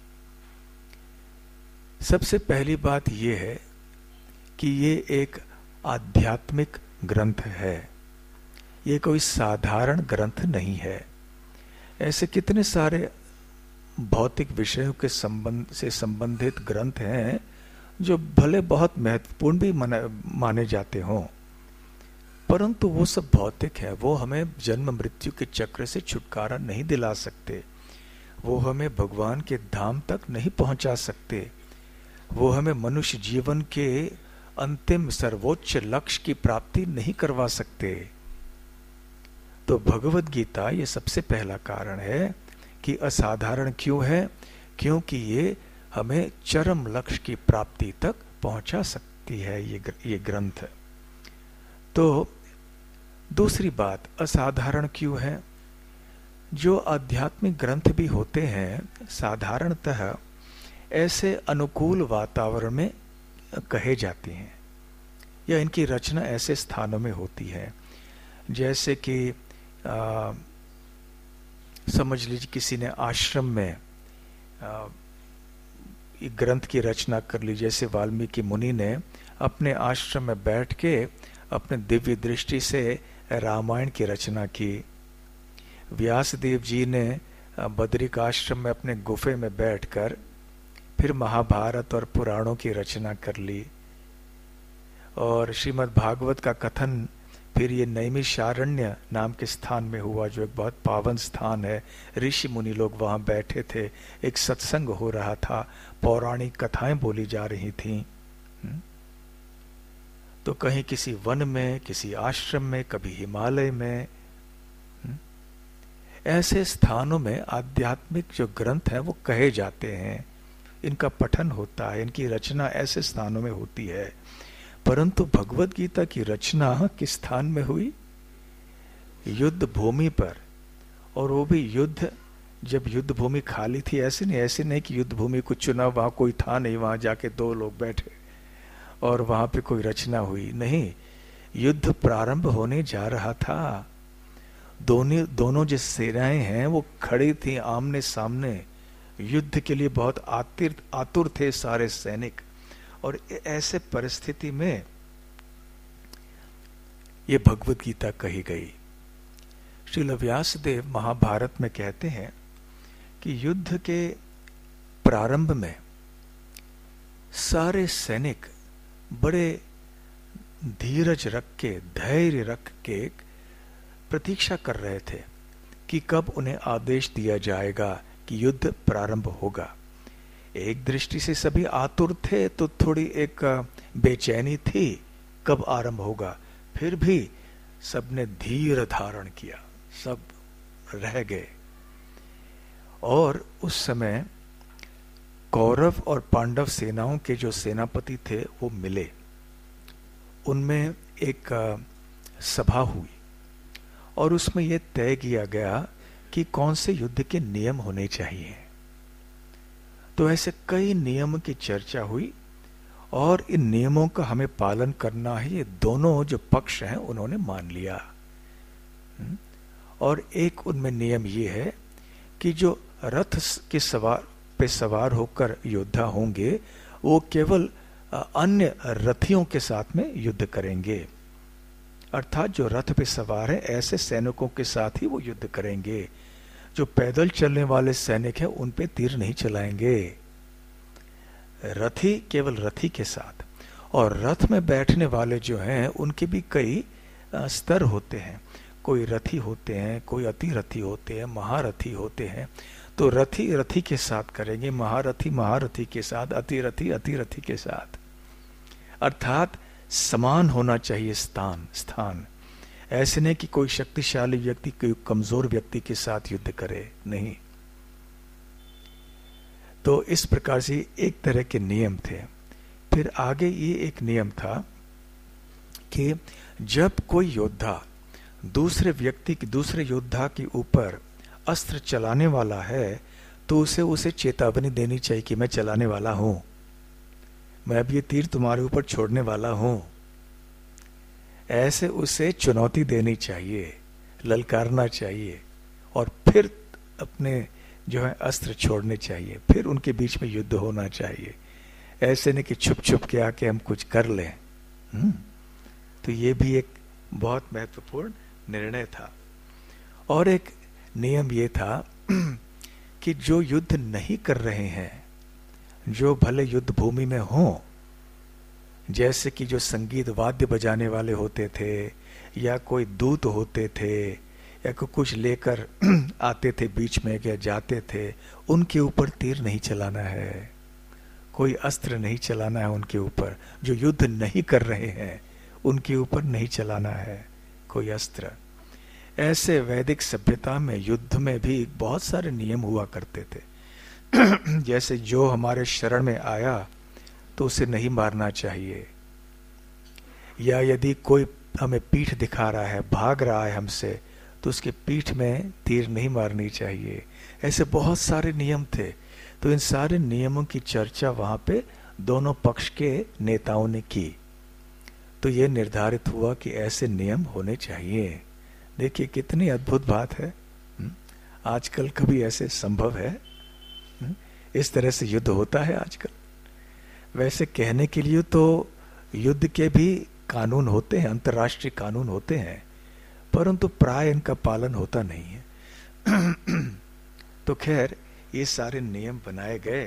Speaker 1: सबसे पहली बात यह है कि ये एक आध्यात्मिक ग्रंथ है, ये कोई साधारण ग्रंथ नहीं है। ऐसे कितने सारे भौतिक विषयों के संबंध से संबंधित ग्रंथ हैं जो भले बहुत महत्वपूर्ण भी माने जाते हों, परंतु वो सब भौतिक है। वो हमें जन्म मृत्यु के चक्र से छुटकारा नहीं दिला सकते, वो हमें भगवान के धाम तक नहीं पहुंचा सकते, वो हमें मनुष्य जीवन के अंतिम सर्वोच्च लक्ष्य की प्राप्ति नहीं करवा सकते। तो भगवत गीता ये सबसे पहला कारण है कि असाधारण क्यों है, क्योंकि ये हमें चरम लक्ष्य की प्राप्ति तक पहुंचा सकती है ये ग्रंथ। तो दूसरी बात, असाधारण क्यों है? जो आध्यात्मिक ग्रंथ भी होते हैं साधारणतः ऐसे अनुकूल वातावरण में कहे जाते हैं, या इनकी रचना ऐसे स्थानों में होती है, जैसे कि समझ लीजिए किसी ने आश्रम में ग्रंथ की रचना कर ली। जैसे वाल्मीकि मुनि ने अपने आश्रम में बैठ के अपने दिव्य दृष्टि से रामायण की रचना की। व्यासदेव जी ने बद्रिक आश्रम में अपने गुफे में बैठकर फिर महाभारत और पुराणों की रचना कर ली। और श्रीमद् भागवत का कथन फिर ये नैमिषारण्य नाम के स्थान में हुआ, जो एक बहुत पावन स्थान है। ऋषि मुनि लोग वहां बैठे थे, एक सत्संग हो रहा था, पौराणिक कथाएं बोली जा रही थीं। तो कहीं किसी वन में, किसी आश्रम में, कभी हिमालय में, ऐसे स्थानों में आध्यात्मिक जो ग्रंथ हैं वो कहे जाते हैं, इनका पठन होता है, इनकी रचना ऐसे स्थानों में होती है। परंतु भगवत गीता की रचना किस स्थान में हुई? युद्ध भूमि पर, और वो भी युद्ध, जब युद्ध भूमि खाली थी। ऐसे नहीं कि युद्ध भूमि को चुना, वहां कोई था नहीं, वहां जाके दो लोग बैठे और वहां पे कोई रचना हुई। नहीं, युद्ध प्रारंभ होने जा रहा था। दोनों जो सेनाएं हैं वो खड़ी थी आमने सामने, युद्ध के लिए बहुत आतुर थे सारे सैनिक। और ऐसे परिस्थिति में ये भगवत गीता कही गई। श्रील व्यासदेव महाभारत में कहते हैं कि युद्ध के प्रारंभ में सारे सैनिक बड़े धीरज रख के, धैर्य रख के प्रतीक्षा कर रहे थे कि कब उन्हें आदेश दिया जाएगा कि युद्ध प्रारंभ होगा। एक दृष्टि से सभी आतुर थे, तो थोड़ी एक बेचैनी थी कब आरंभ होगा। फिर भी सबने धीर धारण किया, सब रह गए। और उस समय कौरव और पांडव सेनाओं के जो सेनापति थे वो मिले। उनमें एक सभा हुई और उसमें यह तय किया गया कि कौन से युद्ध के नियम होने चाहिए। तो ऐसे कई नियम की चर्चा हुई और इन नियमों का हमें पालन करना ही, ये दोनों जो पक्ष हैं उन्होंने मान लिया। और एक उनमें नियम ये है कि जो रथ के सवार होकर योद्धा होंगे वो केवल अन्य रथियों के साथ में युद्ध करेंगे। अर्थात जो रथ पे सवार है ऐसे सैनिकों के साथ ही वो युद्ध करेंगे। जो पैदल चलने वाले सैनिक हैं उन पे तीर नहीं चलाएंगे। रथी केवल रथी के साथ। और रथ में बैठने वाले जो हैं उनके भी कई स्तर होते हैं। कोई रथी होते हैं, कोई अति रथी होते हैं, महारथी होते हैं। तो रथी रथी के साथ करेंगे, महारथी महारथी के साथ, अति रथी के साथ। अर्थात समान होना चाहिए स्थान। ऐसे नहीं कि कोई शक्तिशाली व्यक्ति कोई कमजोर व्यक्ति के साथ युद्ध करे, नहीं। तो इस प्रकार से एक तरह के नियम थे। फिर आगे ये एक नियम था कि जब कोई योद्धा दूसरे योद्धा के ऊपर अस्त्र चलाने वाला है तो उसे चेतावनी देनी चाहिए कि मैं चलाने वाला हूं, मैं अब ये तीर तुम्हारे ऊपर छोड़ने वाला हूं। ऐसे उसे चुनौती देनी चाहिए, ललकारना चाहिए और फिर अपने जो है अस्त्र छोड़ने चाहिए, फिर उनके बीच में युद्ध होना चाहिए। ऐसे नहीं कि छुप छुप के आके हम कुछ कर लें। तो ये भी एक बहुत महत्वपूर्ण निर्णय था। और एक नियम ये था कि जो युद्ध नहीं कर रहे हैं, जो भले युद्ध भूमि में हों, जैसे कि जो संगीत वाद्य बजाने वाले होते थे या कोई दूत होते थे या कुछ लेकर आते थे बीच में या जाते थे, उनके ऊपर तीर नहीं चलाना है, कोई अस्त्र नहीं चलाना है उनके ऊपर। जो युद्ध नहीं कर रहे हैं उनके ऊपर नहीं चलाना है कोई अस्त्र। ऐसे वैदिक सभ्यता में युद्ध में भी बहुत सारे नियम हुआ करते थे। जैसे जो हमारे शरण में आया तो उसे नहीं मारना चाहिए, या यदि कोई हमें पीठ दिखा रहा है, भाग रहा है हमसे, तो उसके पीठ में तीर नहीं मारनी चाहिए। ऐसे बहुत सारे नियम थे। तो इन सारे नियमों की चर्चा वहां पे दोनों पक्ष के नेताओं ने की। तो यह निर्धारित हुआ कि ऐसे नियम होने चाहिए। देखिए कितनी अद्भुत बात है। आजकल कभी ऐसे संभव है? इस तरह से युद्ध होता है आजकल? वैसे कहने के लिए तो युद्ध के भी कानून होते हैं, अंतर्राष्ट्रीय कानून होते हैं, परंतु प्राय इनका पालन होता नहीं है। तो खैर ये सारे नियम बनाए गए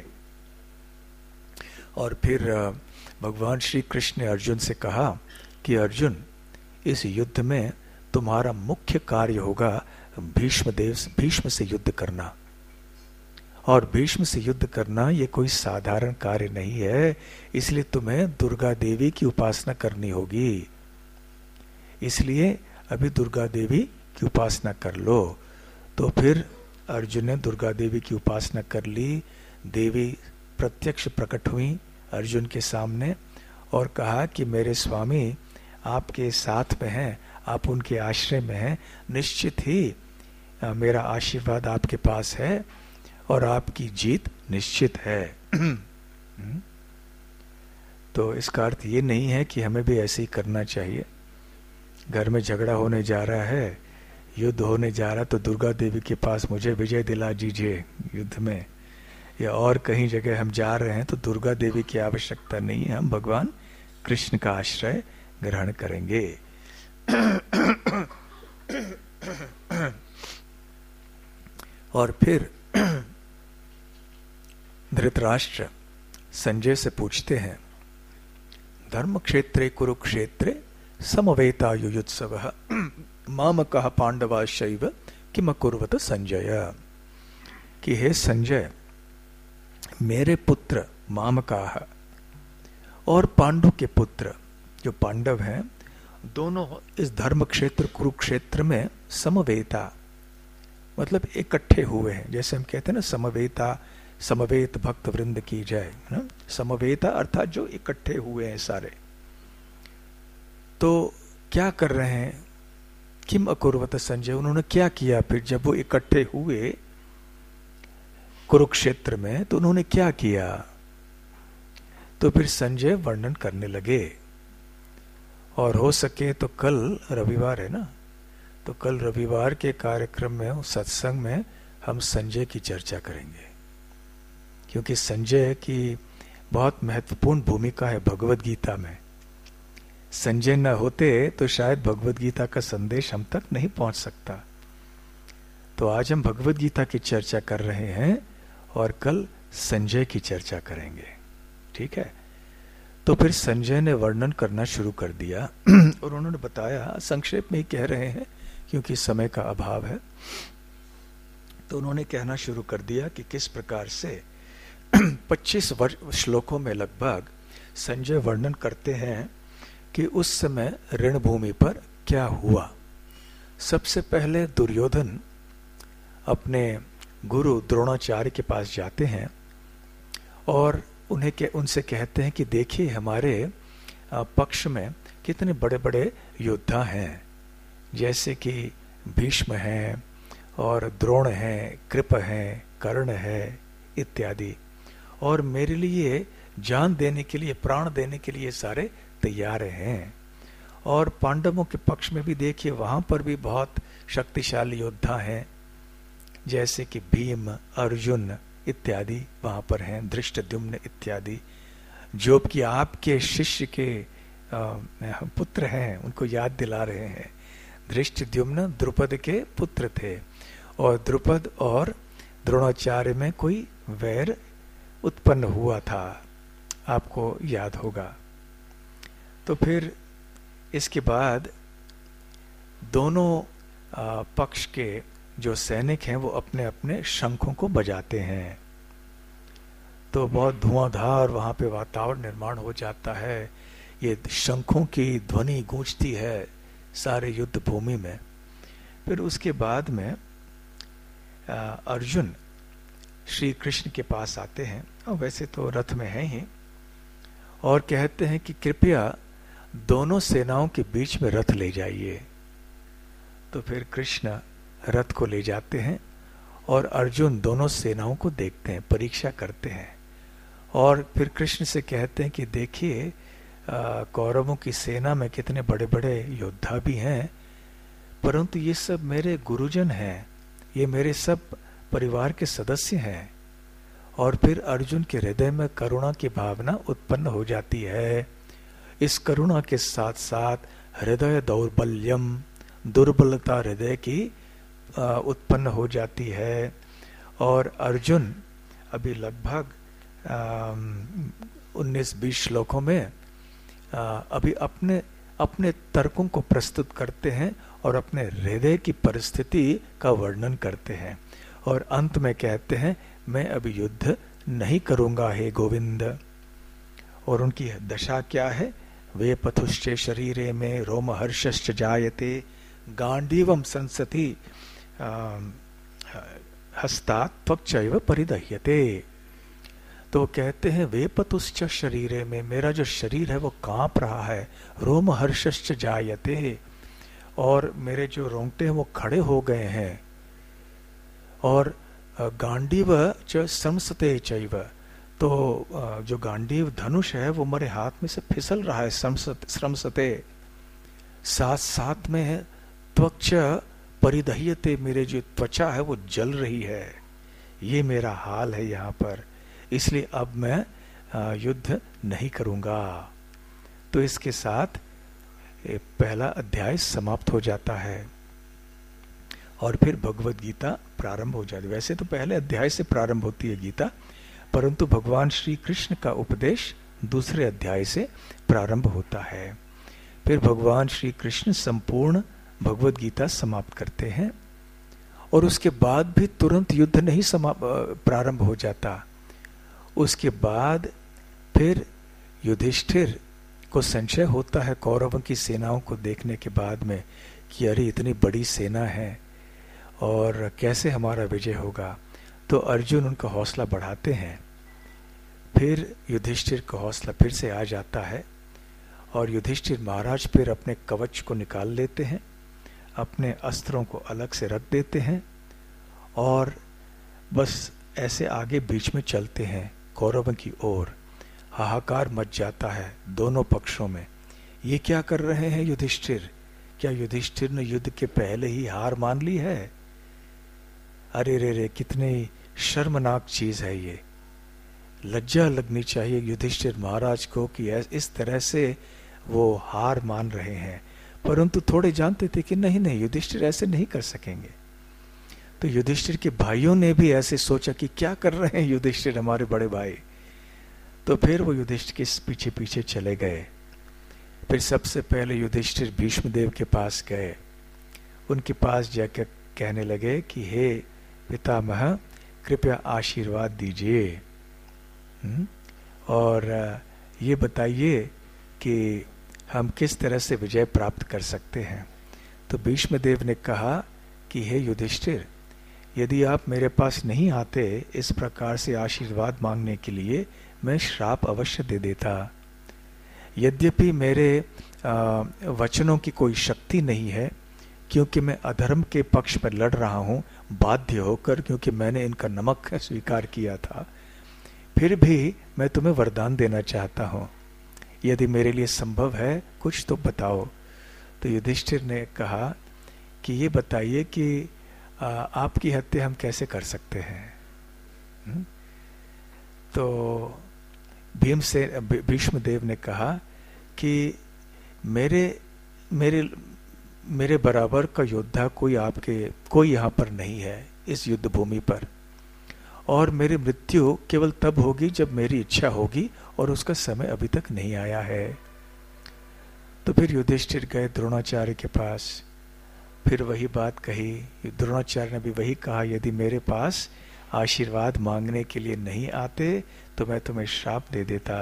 Speaker 1: और फिर भगवान श्री कृष्ण ने अर्जुन से कहा कि अर्जुन, इस युद्ध में तुम्हारा मुख्य कार्य होगा भीष्म से युद्ध करना। और भीष्म से युद्ध करना ये कोई साधारण कार्य नहीं है, इसलिए तुम्हें दुर्गा देवी की उपासना करनी होगी। इसलिए अभी दुर्गा देवी की उपासना कर लो। तो फिर अर्जुन ने दुर्गा देवी की उपासना कर ली। देवी प्रत्यक्ष प्रकट हुई अर्जुन के सामने और कहा कि मेरे स्वामी आपके साथ में हैं, आप उनके आश्रय में हैं, निश्चित ही मेरा आशीर्वाद आपके पास है और आपकी जीत निश्चित है। तो इसका अर्थ ये नहीं है कि हमें भी ऐसे ही करना चाहिए। घर में झगड़ा होने जा रहा है, युद्ध होने जा रहा है, तो दुर्गा देवी के पास मुझे विजय दिला दीजिए युद्ध में, या और कहीं जगह हम जा रहे हैं तो दुर्गा देवी की आवश्यकता नहीं है, हम भगवान कृष्ण का आश्रय ग्रहण करेंगे। और फिर धृतराष्ट्र संजय से पूछते हैं, धर्म क्षेत्रे कुरुक्षेत्रे समवेता युयुत्सवः मामकः पांडवाश्चैव किम अकुर्वत संजय, कि हे संजय, मेरे पुत्र मामकाह और पांडु के पुत्र जो पांडव हैं, दोनों इस धर्म क्षेत्र कुरुक्षेत्र में समवेता, मतलब इकट्ठे हुए हैं। जैसे हम कहते हैं ना, समवेता, समवेत भक्त वृंद की जय, ना, समवेता अर्थात जो इकट्ठे हुए हैं सारे। तो क्या कर रहे हैं? किम अकुर्वत संजय, उन्होंने क्या किया फिर जब वो इकट्ठे हुए कुरुक्षेत्र में, तो उन्होंने क्या किया? तो फिर संजय वर्णन करने लगे। और हो सके तो कल रविवार है ना, तो कल रविवार के कार्यक्रम में, सत्संग में हम संजय की चर्चा करेंगे, क्योंकि संजय की बहुत महत्वपूर्ण भूमिका है भगवत गीता में। संजय न होते तो शायद भगवत गीता का संदेश हम तक नहीं पहुंच सकता। तो आज हम भगवत गीता की चर्चा कर रहे हैं और कल संजय की चर्चा करेंगे, ठीक है। तो फिर संजय ने वर्णन करना शुरू कर दिया और उन्होंने बताया, संक्षेप में ही कह रहे हैं क्योंकि समय का अभाव है। तो उन्होंने कहना शुरू कर दिया कि किस प्रकार से 25 श्लोकों में लगभग संजय वर्णन करते हैं कि उस समय रणभूमि पर क्या हुआ। सबसे पहले दुर्योधन अपने गुरु द्रोणाचार्य के पास जाते हैं और उनसे कहते हैं कि देखिए हमारे पक्ष में कितने बड़े बड़े योद्धा हैं, जैसे कि भीष्म हैं और द्रोण हैं, कृप हैं, कर्ण है इत्यादि, और मेरे लिए जान देने के लिए, प्राण देने के लिए सारे तैयार हैं। और पांडवों के पक्ष में भी देखिए, वहां पर भी बहुत शक्तिशाली योद्धा हैं, जैसे कि भीम, अर्जुन इत्यादि वहां पर हैं, धृष्टद्युम्न इत्यादि, जो कि आपके शिष्य के पुत्र हैं, उनको याद दिला रहे हैं। धृष्टद्युम्न द्रुपद के पुत्र थे और द्रुपद और द्रोणाचार्य में कोई वैर उत्पन्न हुआ था, आपको याद होगा। तो फिर इसके बाद दोनों पक्ष के जो सैनिक हैं वो अपने अपने शंखों को बजाते हैं। तो बहुत धुआंधार वहां पे वातावरण निर्माण हो जाता है, ये शंखों की ध्वनि गूंजती है सारे युद्ध भूमि में। फिर उसके बाद में अर्जुन श्री कृष्ण के पास आते हैं, और वैसे तो रथ में हैं ही, और कहते हैं कि कृपया दोनों सेनाओं के बीच में रथ ले जाइए। तो फिर कृष्ण रथ को ले जाते हैं और अर्जुन दोनों सेनाओं को देखते हैं, परीक्षा करते हैं, और फिर कृष्ण से कहते हैं कि देखिए कौरवों की सेना में कितने बड़े बड़े योद्धा भी हैं, परंतु ये सब मेरे गुरुजन हैं, ये मेरे सब परिवार के सदस्य हैं। और फिर अर्जुन के हृदय में करुणा की भावना उत्पन्न हो जाती है। इस करुणा के साथ साथ हृदय दौर्बल्यम, दुर्बलता हृदय की उत्पन्न हो जाती है। और अर्जुन अभी लगभग 19-20 श्लोकों में अभी अपने अपने तर्कों को प्रस्तुत करते हैं और अपने हृदय की परिस्थिति का वर्णन करते हैं, और अंत में कहते हैं मैं अब युद्ध नहीं करूंगा हे गोविंद। और उनकी दशा क्या है? वे पथुश्चे शरीरे में रोमहर्षश्च जायते गांडीवम संसति हस्तात् त्वक्चैव परिदह्यते। तो कहते हैं वे पतुश्च शरीरे में, मेरा जो शरीर है वो कांप रहा है, रोमहर्षश्च जायते, और मेरे जो रोंगटे हैं वो खड़े हो गए हैं, और गांडीव च संसते चैव, तो जो गांडीव धनुष है वो मेरे हाथ में से फिसल रहा है, संसते, साथ साथ में त्वक्च परिदह्यते, मेरे जो त्वचा है वो जल रही है। ये मेरा हाल है यहाँ पर, इसलिए अब मैं युद्ध नहीं करूंगा। तो इसके साथ पहला अध्याय समाप्त हो जाता है और फिर भगवत गीता प्रारंभ हो जाती है। वैसे तो पहले अध्याय से प्रारंभ होती है गीता, परंतु भगवान श्री कृष्ण का उपदेश दूसरे अध्याय से प्रारंभ होता है। फिर भगवान श्री कृष्ण संपूर्ण भगवत गीता समाप्त करते हैं और उसके बाद भी तुरंत युद्ध नहीं प्रारंभ हो जाता। उसके बाद फिर युधिष्ठिर को संशय होता है कौरवों की सेनाओं को देखने के बाद में कि अरे इतनी बड़ी सेना है और कैसे हमारा विजय होगा। तो अर्जुन उनका हौसला बढ़ाते हैं। फिर युधिष्ठिर का हौसला फिर से आ जाता है और युधिष्ठिर महाराज फिर अपने कवच को निकाल लेते हैं, अपने अस्त्रों को अलग से रख देते हैं और बस ऐसे आगे बीच में चलते हैं कौरवों की ओर। हाहाकार मच जाता है दोनों पक्षों में। ये क्या कर रहे हैं युधिष्ठिर? क्या युधिष्ठिर ने युद्ध के पहले ही हार मान ली है? अरे रे रे, कितनी शर्मनाक चीज है ये। लज्जा लगनी चाहिए युधिष्ठिर महाराज को कि इस तरह से वो हार मान रहे हैं। परंतु थोड़े जानते थे कि नहीं नहीं, युधिष्ठिर ऐसे नहीं कर सकेंगे। तो युधिष्ठिर के भाइयों ने भी ऐसे सोचा कि क्या कर रहे हैं युधिष्ठिर हमारे बड़े भाई। तो फिर वो युधिष्ठिर के पीछे पीछे चले गए। फिर सबसे पहले युधिष्ठिर भीष्मदेव के पास गए। उनके पास जाकर कहने लगे कि हे पितामह, कृपया आशीर्वाद दीजिए और ये बताइए कि हम किस तरह से विजय प्राप्त कर सकते हैं। तो भीष्मदेव ने कहा कि हे युधिष्ठिर, यदि आप मेरे पास नहीं आते इस प्रकार से आशीर्वाद मांगने के लिए, मैं श्राप अवश्य दे देता। यद्यपि मेरे वचनों की कोई शक्ति नहीं है, क्योंकि मैं अधर्म के पक्ष में लड़ रहा हूं बाध्य होकर, क्योंकि मैंने इनका नमक स्वीकार किया था, फिर भी मैं तुम्हें वरदान देना चाहता हूं। यदि मेरे लिए संभव है कुछ तो बताओ। तो युधिष्ठिर ने कहा कि ये बताइए कि आपकी हत्या हम कैसे कर सकते हैं। तो भीष्मदेव ने कहा कि मेरे बराबर का योद्धा कोई यहाँ पर नहीं है इस युद्ध भूमि पर, और मेरी मृत्यु केवल तब होगी जब मेरी इच्छा होगी, और उसका समय अभी तक नहीं आया है। तो फिर युधिष्ठिर गए द्रोणाचार्य के पास, फिर वही बात कही। द्रोणाचार्य ने भी वही कहा, यदि मेरे पास आशीर्वाद मांगने के लिए नहीं आते तो मैं तुम्हें श्राप दे देता।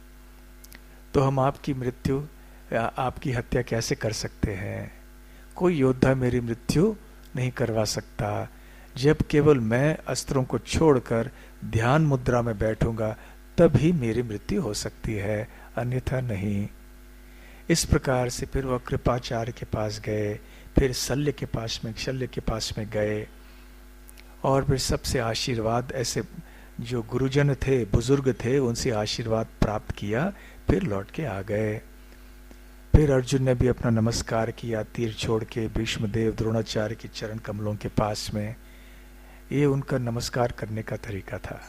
Speaker 1: तो हम आपकी मृत्यु, आपकी हत्या कैसे कर सकते हैं? कोई योद्धा मेरी मृत्यु नहीं करवा सकता। जब केवल मैं अस्त्रों को छोड़कर ध्यान मुद्रा में बैठूंगा तभी मेरी मृत्यु हो सकती है, अन्यथा नहीं। इस प्रकार से फिर वह कृपाचार्य के पास गए, फिर शल्य के पास में गए, और फिर सबसे आशीर्वाद, ऐसे जो गुरुजन थे, बुजुर्ग थे, उनसे आशीर्वाद प्राप्त किया, फिर लौट के आ गए। फिर अर्जुन ने भी अपना नमस्कार किया, तीर छोड़ के भीष्मदेव द्रोणाचार्य के चरण कमलों के पास में। ये उनका नमस्कार करने का तरीका था।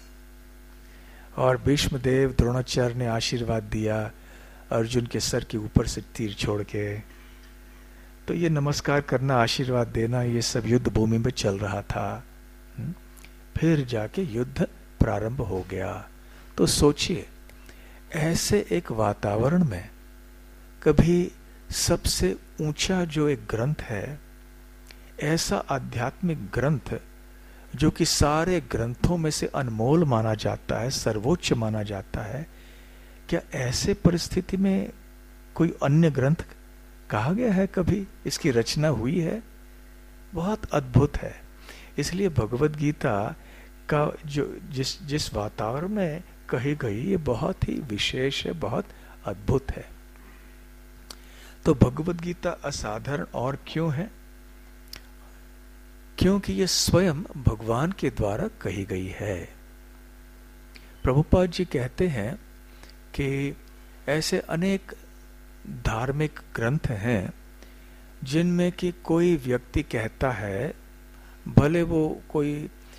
Speaker 1: और भीष्मदेव द्रोणाचार्य ने आशीर्वाद दिया अर्जुन के सर के ऊपर से तीर छोड़ के। तो ये नमस्कार करना, आशीर्वाद देना, ये सब युद्ध भूमि में चल रहा था। फिर जाके युद्ध प्रारंभ हो गया। तो सोचिए, ऐसे एक वातावरण में कभी सबसे ऊंचा जो एक ग्रंथ है, ऐसा आध्यात्मिक ग्रंथ जो कि सारे ग्रंथों में से अनमोल माना जाता है, सर्वोच्च माना जाता है, क्या ऐसे परिस्थिति में कोई अन्य ग्रंथ कहा गया है कभी, इसकी रचना हुई है? बहुत अद्भुत है। इसलिए भगवत गीता का जो जिस वातावरण में कही गई, ये बहुत ही विशेष है, बहुत अद्भुत है। तो भगवत गीता असाधारण और क्यों है? क्योंकि ये स्वयं भगवान के द्वारा कही गई है। प्रभुपाद जी कहते हैं कि ऐसे अनेक धार्मिक ग्रंथ हैं जिनमें कि कोई व्यक्ति कहता है, भले वो कोई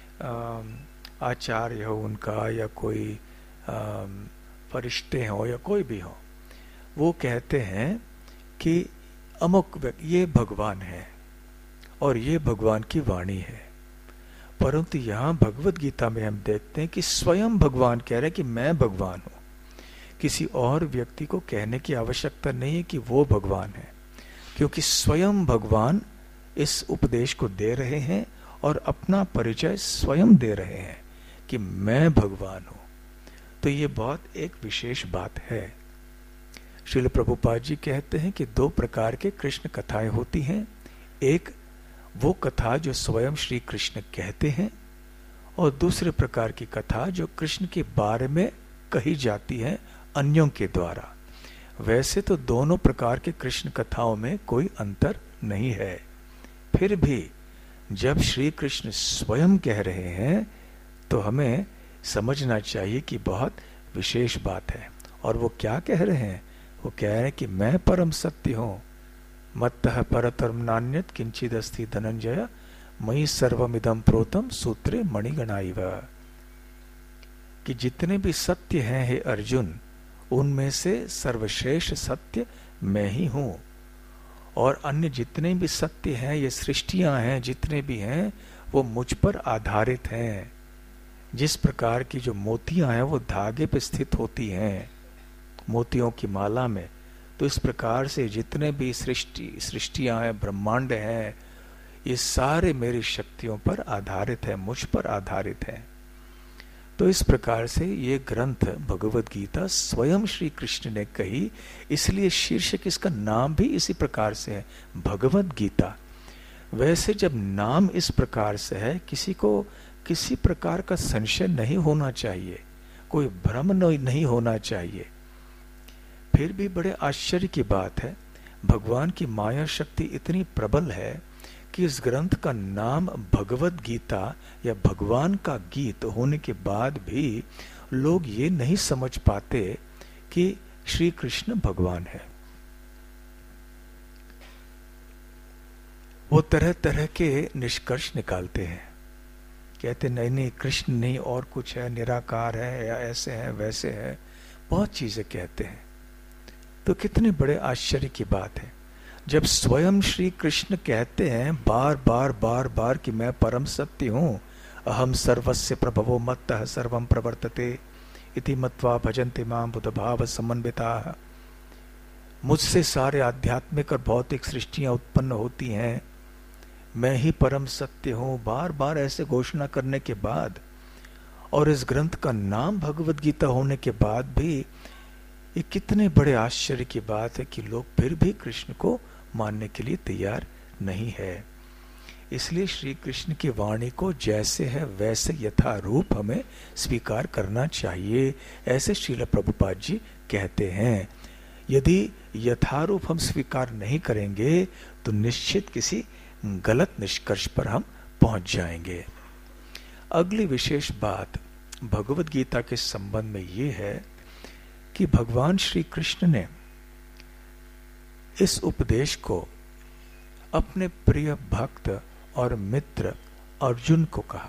Speaker 1: आचार्य हो उनका, या कोई फरिश्ते हो, या कोई भी हो, वो कहते हैं कि अमुक ये भगवान है और ये भगवान की वाणी है। परंतु यहाँ भगवत गीता में हम देखते हैं कि स्वयं भगवान कह रहे हैं कि मैं भगवान हूं। किसी और व्यक्ति को कहने की आवश्यकता नहीं है कि वो भगवान है, क्योंकि स्वयं भगवान इस उपदेश को दे रहे हैं और अपना परिचय स्वयं दे रहे हैं कि मैं भगवान हूं। तो ये बहुत एक विशेष बात है। श्रील प्रभुपाद जी कहते हैं कि दो प्रकार के कृष्ण कथाएं होती हैं। एक वो कथा जो स्वयं श्री कृष्ण कहते हैं, और दूसरे प्रकार की कथा जो कृष्ण के बारे में कही जाती है अन्यों के द्वारा। वैसे तो दोनों प्रकार के कृष्ण कथाओं में कोई अंतर नहीं है, फिर भी जब श्री कृष्ण स्वयं कह रहे हैं तो हमें समझना चाहिए कि बहुत विशेष बात है। और वो क्या कह रहे हैं? वो कह रहे हैं कि मैं परम सत्य हूं, मत्तः परतरम नान्यत् किंचिदस्ति धनंजय मयि सर्वमिदं प्रोतम सूत्रे मणिगणाइव। कि जितने भी सत्य हैं हे अर्जुन, उनमें से सर्वश्रेष्ठ सत्य मैं ही हूं, और अन्य जितने भी सत्य हैं, ये सृष्टियां हैं जितने भी हैं, वो मुझ पर आधारित हैं। जिस प्रकार की जो मोतियां हैं वो धागे पे स्थित होती हैं मोतियों की माला में, तो इस प्रकार से जितने भी सृष्टियां हैं, ब्रह्मांड हैं, ये सारे मेरी शक्तियों पर आधारित है, मुझ पर आधारित है। तो इस प्रकार से ये ग्रंथ भगवद गीता स्वयं श्री कृष्ण ने कही, इसलिए शीर्षक इसका नाम भी इसी प्रकार से है, भगवद गीता। वैसे जब नाम इस प्रकार से है, किसी को किसी प्रकार का संशय नहीं होना चाहिए, कोई भ्रम नहीं होना चाहिए। फिर भी बड़े आश्चर्य की बात है, भगवान की माया शक्ति इतनी प्रबल है कि इस ग्रंथ का नाम भगवद गीता या भगवान का गीत होने के बाद भी लोग ये नहीं समझ पाते कि श्री कृष्ण भगवान है। वो तरह तरह के निष्कर्ष निकालते हैं, कहते नहीं नहीं कृष्ण नहीं और कुछ है, निराकार है, या ऐसे है वैसे है, बहुत चीजें कहते हैं। तो कितने बड़े आश्चर्य की बात है, जब स्वयं श्री कृष्ण कहते हैं बार बार बार बार कि मैं परम सत्य हूं, अहम सर्वस्य प्रभवो मत्तः सर्वं प्रवर्तते इति मत्वा भजन्ते मां बुधभाव समन्विताः। मुझसे सारे आध्यात्मिक और भौतिक सृष्टियां उत्पन्न होती हैं, मैं ही परम सत्य हूं, बार बार ऐसे घोषणा करने के बाद, और इस ग्रंथ का नाम भगवद गीता होने के बाद भी, ये कितने बड़े आश्चर्य की बात है कि लोग फिर भी कृष्ण को मानने के लिए तैयार नहीं है। इसलिए श्री कृष्ण की वाणी को जैसे है वैसे यथारूप हमें स्वीकार करना चाहिए, ऐसे श्रील प्रभुपाद जी कहते हैं। यदि यथारूप हम स्वीकार नहीं करेंगे तो निश्चित किसी गलत निष्कर्ष पर हम पहुंच जाएंगे। अगली विशेष बात भगवद गीता के संबंध में ये है कि भगवान श्री कृष्ण ने इस उपदेश को अपने प्रिय भक्त और मित्र अर्जुन को कहा।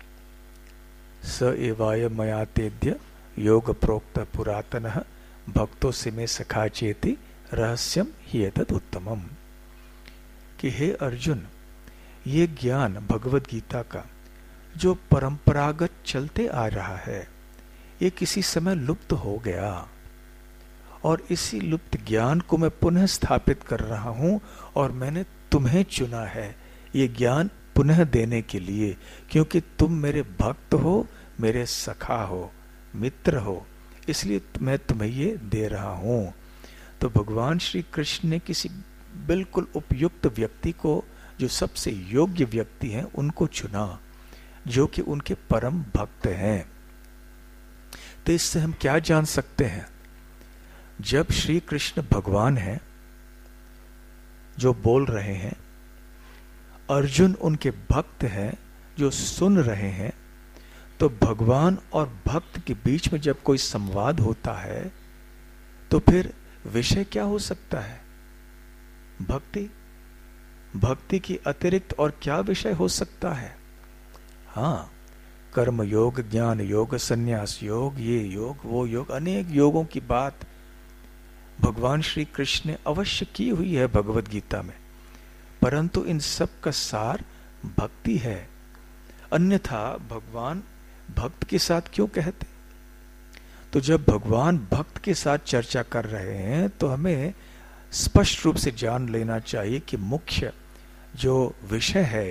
Speaker 1: स एवाय मया तेद्य योग प्रोक्त पुरातनः भक्तों से में सखा चेति रहस्यम ही एतद उत्तमम। कि हे अर्जुन, ये ज्ञान भगवद गीता का जो परंपरागत चलते आ रहा है, ये किसी समय लुप्त हो गया, और इसी लुप्त ज्ञान को मैं पुनः स्थापित कर रहा हूं, और मैंने तुम्हें चुना है ये ज्ञान पुनः देने के लिए, क्योंकि तुम मेरे भक्त हो, मेरे सखा हो, मित्र हो, इसलिए मैं तुम्हें ये दे रहा हूं। तो भगवान श्री कृष्ण ने किसी बिल्कुल उपयुक्त व्यक्ति को, जो सबसे योग्य व्यक्ति हैं, उनको चुना, जो कि उनके परम भक्त हैं। तो इससे हम क्या जान सकते हैं? जब श्री कृष्ण भगवान हैं जो बोल रहे हैं, अर्जुन उनके भक्त हैं जो सुन रहे हैं, तो भगवान और भक्त के बीच में जब कोई संवाद होता है तो फिर विषय क्या हो सकता है? भक्ति। भक्ति की अतिरिक्त और क्या विषय हो सकता है? हाँ, कर्म योग, ज्ञान योग, संन्यास योग, ये योग, वो योग, अनेक योगों की बात भगवान श्री कृष्ण ने अवश्य की हुई है भगवद गीता में, परंतु इन सब का सार भक्ति है। अन्यथा भगवान भक्त के साथ क्यों कहते? तो जब भगवान भक्त के साथ चर्चा कर रहे हैं तो हमें स्पष्ट रूप से जान लेना चाहिए कि मुख्य जो विषय है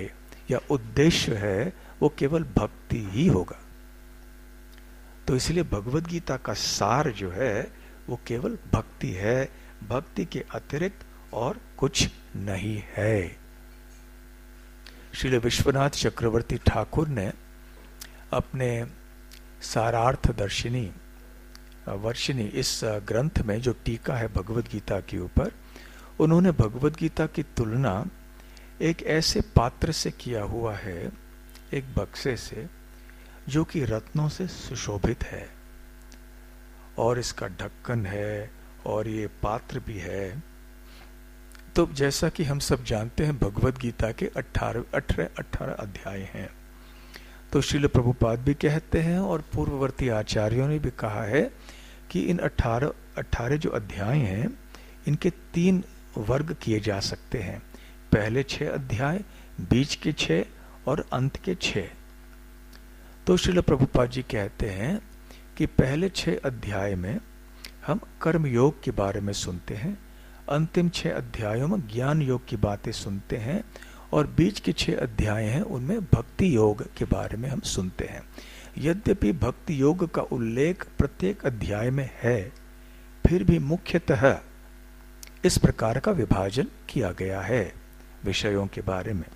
Speaker 1: या उद्देश्य है वो केवल भक्ति ही होगा। तो इसलिए भगवद गीता का सार जो है वो केवल भक्ति है, भक्ति के अतिरिक्त और कुछ नहीं है। श्रील विश्वनाथ चक्रवर्ती ठाकुर ने अपने सारार्थ दर्शिनी वर्षिनी इस ग्रंथ में जो टीका है भगवद गीता के ऊपर, उन्होंने भगवद गीता की तुलना एक ऐसे पात्र से किया हुआ है, एक बक्से से, जो कि रत्नों से सुशोभित है और इसका ढक्कन है और ये पात्र भी है। तो जैसा कि हम सब जानते हैं भगवद गीता के 18 अध्याय हैं। तो श्रील प्रभुपाद भी कहते हैं और पूर्ववर्ती आचार्यों ने भी कहा है कि इन 18 जो अध्याय हैं इनके 3 वर्ग किए जा सकते हैं। पहले 6 अध्याय, बीच के 6 और अंत के 6। तो श्रील प्रभुपाद जी कहते हैं कि पहले 6 अध्याय में हम कर्म योग के बारे में सुनते हैं, अंतिम 6 अध्यायों में ज्ञान योग की बातें सुनते हैं और बीच के 6 अध्याय हैं उनमें भक्ति योग के बारे में हम सुनते हैं। यद्यपि भक्ति योग का उल्लेख प्रत्येक अध्याय में है, फिर भी मुख्यतः इस प्रकार का विभाजन किया गया है विषयों के बारे में।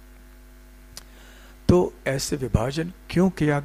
Speaker 1: तो ऐसे विभाजन क्यों किया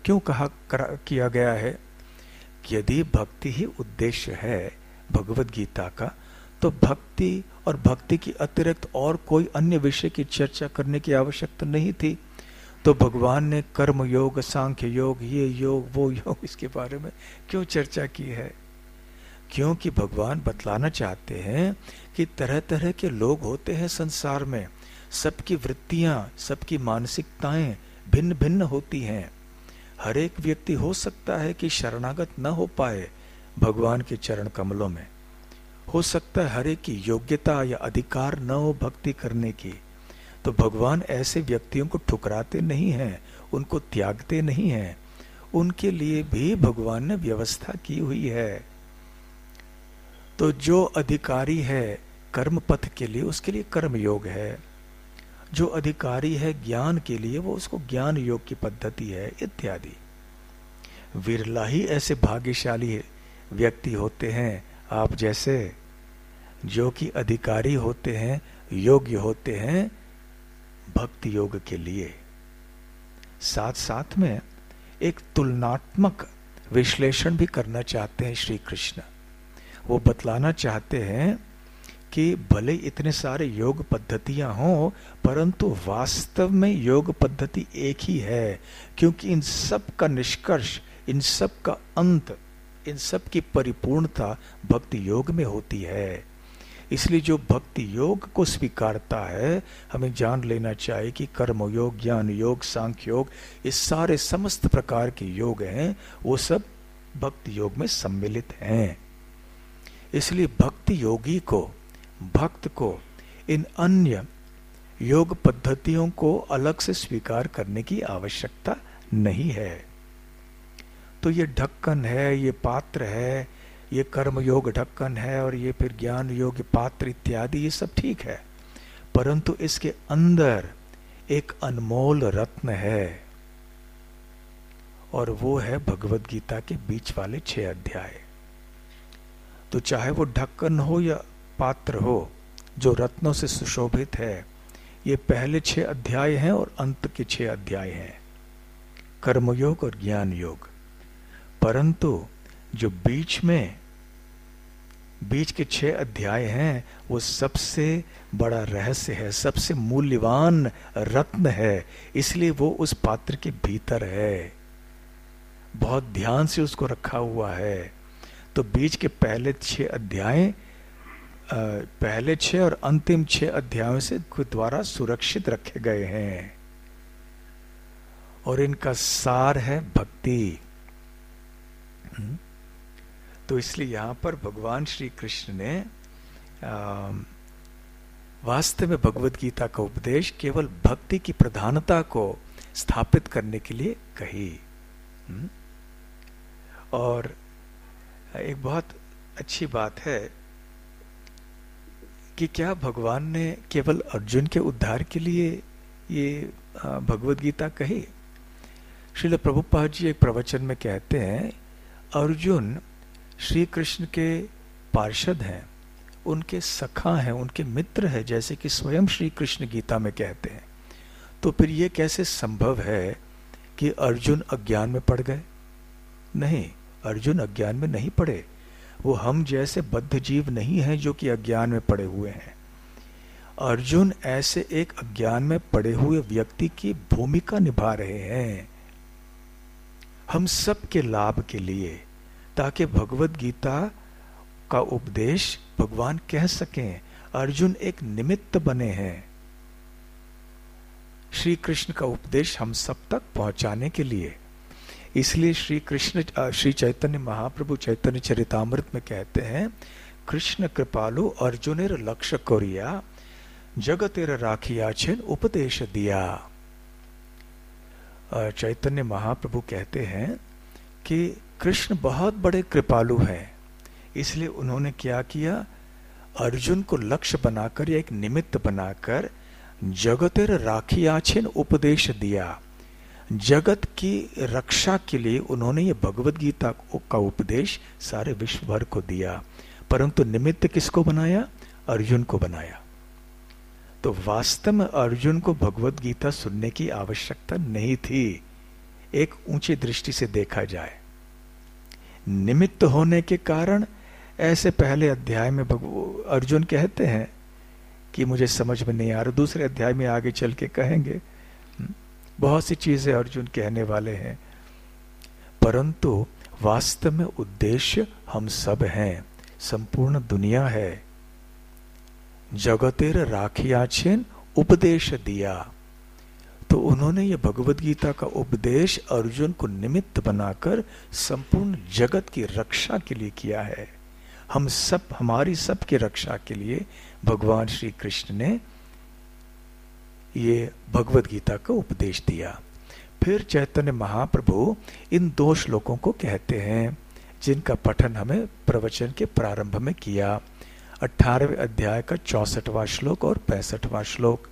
Speaker 1: गया है? यदि भक्ति ही उद्देश्य है भगवद गीता का, तो भक्ति और भक्ति की अतिरिक्त और कोई अन्य विषय की चर्चा करने की आवश्यकता नहीं थी। तो भगवान ने कर्म योग, सांख्य योग, ये योग, वो योग, इसके बारे में क्यों चर्चा की है? क्योंकि भगवान बतलाना चाहते हैं कि तरह तरह के लोग होते हैं संसार में, सबकी वृत्तियां, सबकी मानसिकताएं भिन्न भिन्न होती हैं। हर एक व्यक्ति हो सकता है कि शरणागत न हो पाए भगवान के चरण कमलों में, हो सकता है हर एक की योग्यता या अधिकार न हो भक्ति करने की। तो भगवान ऐसे व्यक्तियों को ठुकराते नहीं हैं, उनको त्यागते नहीं हैं, उनके लिए भी भगवान ने व्यवस्था की हुई है। तो जो अधिकारी है कर्म पथ के लिए, उसके लिए कर्म योग है। जो अधिकारी है ज्ञान के लिए, वो उसको ज्ञान योग की पद्धति है, इत्यादि। विरला ही ऐसे भाग्यशाली व्यक्ति होते हैं आप जैसे, जो कि अधिकारी होते हैं, योग्य होते हैं भक्ति योग के लिए। साथ साथ में एक तुलनात्मक विश्लेषण भी करना चाहते हैं श्री कृष्ण। वो बतलाना चाहते हैं कि भले इतने सारे योग पद्धतियां हों, परंतु वास्तव में योग पद्धति एक ही है, क्योंकि इन सब का निष्कर्ष, इन सब का अंत, इन सब की परिपूर्णता भक्ति योग में होती है। इसलिए जो भक्ति योग को स्वीकारता है, हमें जान लेना चाहिए कि कर्म योग, ज्ञान योग, सांख्य योग, ये सारे समस्त प्रकार के योग हैं, वो सब भक्ति योग में सम्मिलित हैं। इसलिए भक्ति योगी को, भक्त को इन अन्य योग पद्धतियों को अलग से स्वीकार करने की आवश्यकता नहीं है। तो ये ढक्कन है, ये पात्र है, ये कर्म योग ढक्कन है और ये फिर ज्ञान योग पात्र इत्यादि, ये सब ठीक है, परंतु इसके अंदर एक अनमोल रत्न है और वो है भगवद गीता के बीच वाले 6 अध्याय। तो चाहे वो ढक्कन हो या पात्र हो जो रत्नों से सुशोभित है, ये पहले 6 अध्याय हैं और अंत के 6 अध्याय हैं, कर्मयोग और ज्ञान योग। परंतु जो बीच के 6 अध्याय हैं, वो सबसे बड़ा रहस्य है, सबसे मूल्यवान रत्न है, इसलिए वो उस पात्र के भीतर है, बहुत ध्यान से उसको रखा हुआ है। तो बीच के पहले 6 अध्याय, पहले 6 और अंतिम 6 अध्यायों से द्वारा सुरक्षित रखे गए हैं और इनका सार है भक्ति। तो इसलिए यहां पर भगवान श्री कृष्ण ने वास्तव में भगवद गीता का उपदेश केवल भक्ति की प्रधानता को स्थापित करने के लिए कही। और एक बहुत अच्छी बात है कि क्या भगवान ने केवल अर्जुन के उद्धार के लिए ये भगवद गीता कही। श्रील प्रभुपाद जी एक प्रवचन में कहते हैं, अर्जुन श्री कृष्ण के पार्षद हैं, उनके सखा हैं, उनके मित्र हैं, जैसे कि स्वयं श्री कृष्ण गीता में कहते हैं। तो फिर ये कैसे संभव है कि अर्जुन अज्ञान में पड़ गए? नहीं, अर्जुन अज्ञान में नहीं पड़े। वो हम जैसे बद्ध जीव नहीं हैं जो कि अज्ञान में पड़े हुए हैं। अर्जुन ऐसे एक अज्ञान में पड़े हुए व्यक्ति की भूमिका निभा रहे हैं हम सब के लाभ के लिए, ताकि भगवद गीता का उपदेश भगवान कह सकें। अर्जुन एक निमित्त बने हैं श्री कृष्ण का उपदेश हम सब तक पहुंचाने के लिए। इसलिए श्री चैतन्य महाप्रभु चैतन्य चरितामृत में कहते हैं, कृष्ण कृपालु अर्जुनेर लक्ष्य कोरिया, जगतेर राखिया छिन उपदेश दिया। चैतन्य महाप्रभु कहते हैं कि कृष्ण बहुत बड़े कृपालु हैं, इसलिए उन्होंने क्या किया, अर्जुन को लक्ष्य बनाकर या एक निमित्त बनाकर जगतेर राखिया छिन उपदेश दिया। जगत की रक्षा के लिए उन्होंने ये भगवद गीता का उपदेश सारे विश्व भर को दिया, परंतु निमित्त किसको बनाया? अर्जुन को बनाया। तो वास्तव में अर्जुन को भगवद गीता सुनने की आवश्यकता नहीं थी, एक ऊंची दृष्टि से देखा जाए। निमित्त होने के कारण ऐसे पहले अध्याय में अर्जुन कहते हैं कि मुझे समझ में नहीं आ रहा, दूसरे अध्याय में आगे चल के कहेंगे बहुत सी चीजें अर्जुन कहने वाले हैं, परंतु वास्तव में उद्देश्य हम सब हैं, संपूर्ण दुनिया है। जगतेर राखिया छिन उपदेश दिया। तो उन्होंने ये भगवद गीता का उपदेश अर्जुन को निमित्त बनाकर संपूर्ण जगत की रक्षा के लिए किया है। हम सब, हमारी सब की रक्षा के लिए भगवान श्री कृष्ण ने ये भगवद गीता का उपदेश दिया। फिर चैतन्य महाप्रभु इन 2 श्लोकों को कहते हैं जिनका पठन हमें प्रवचन के प्रारंभ में किया। 18वें अध्याय का 64वां श्लोक और 65वां श्लोक।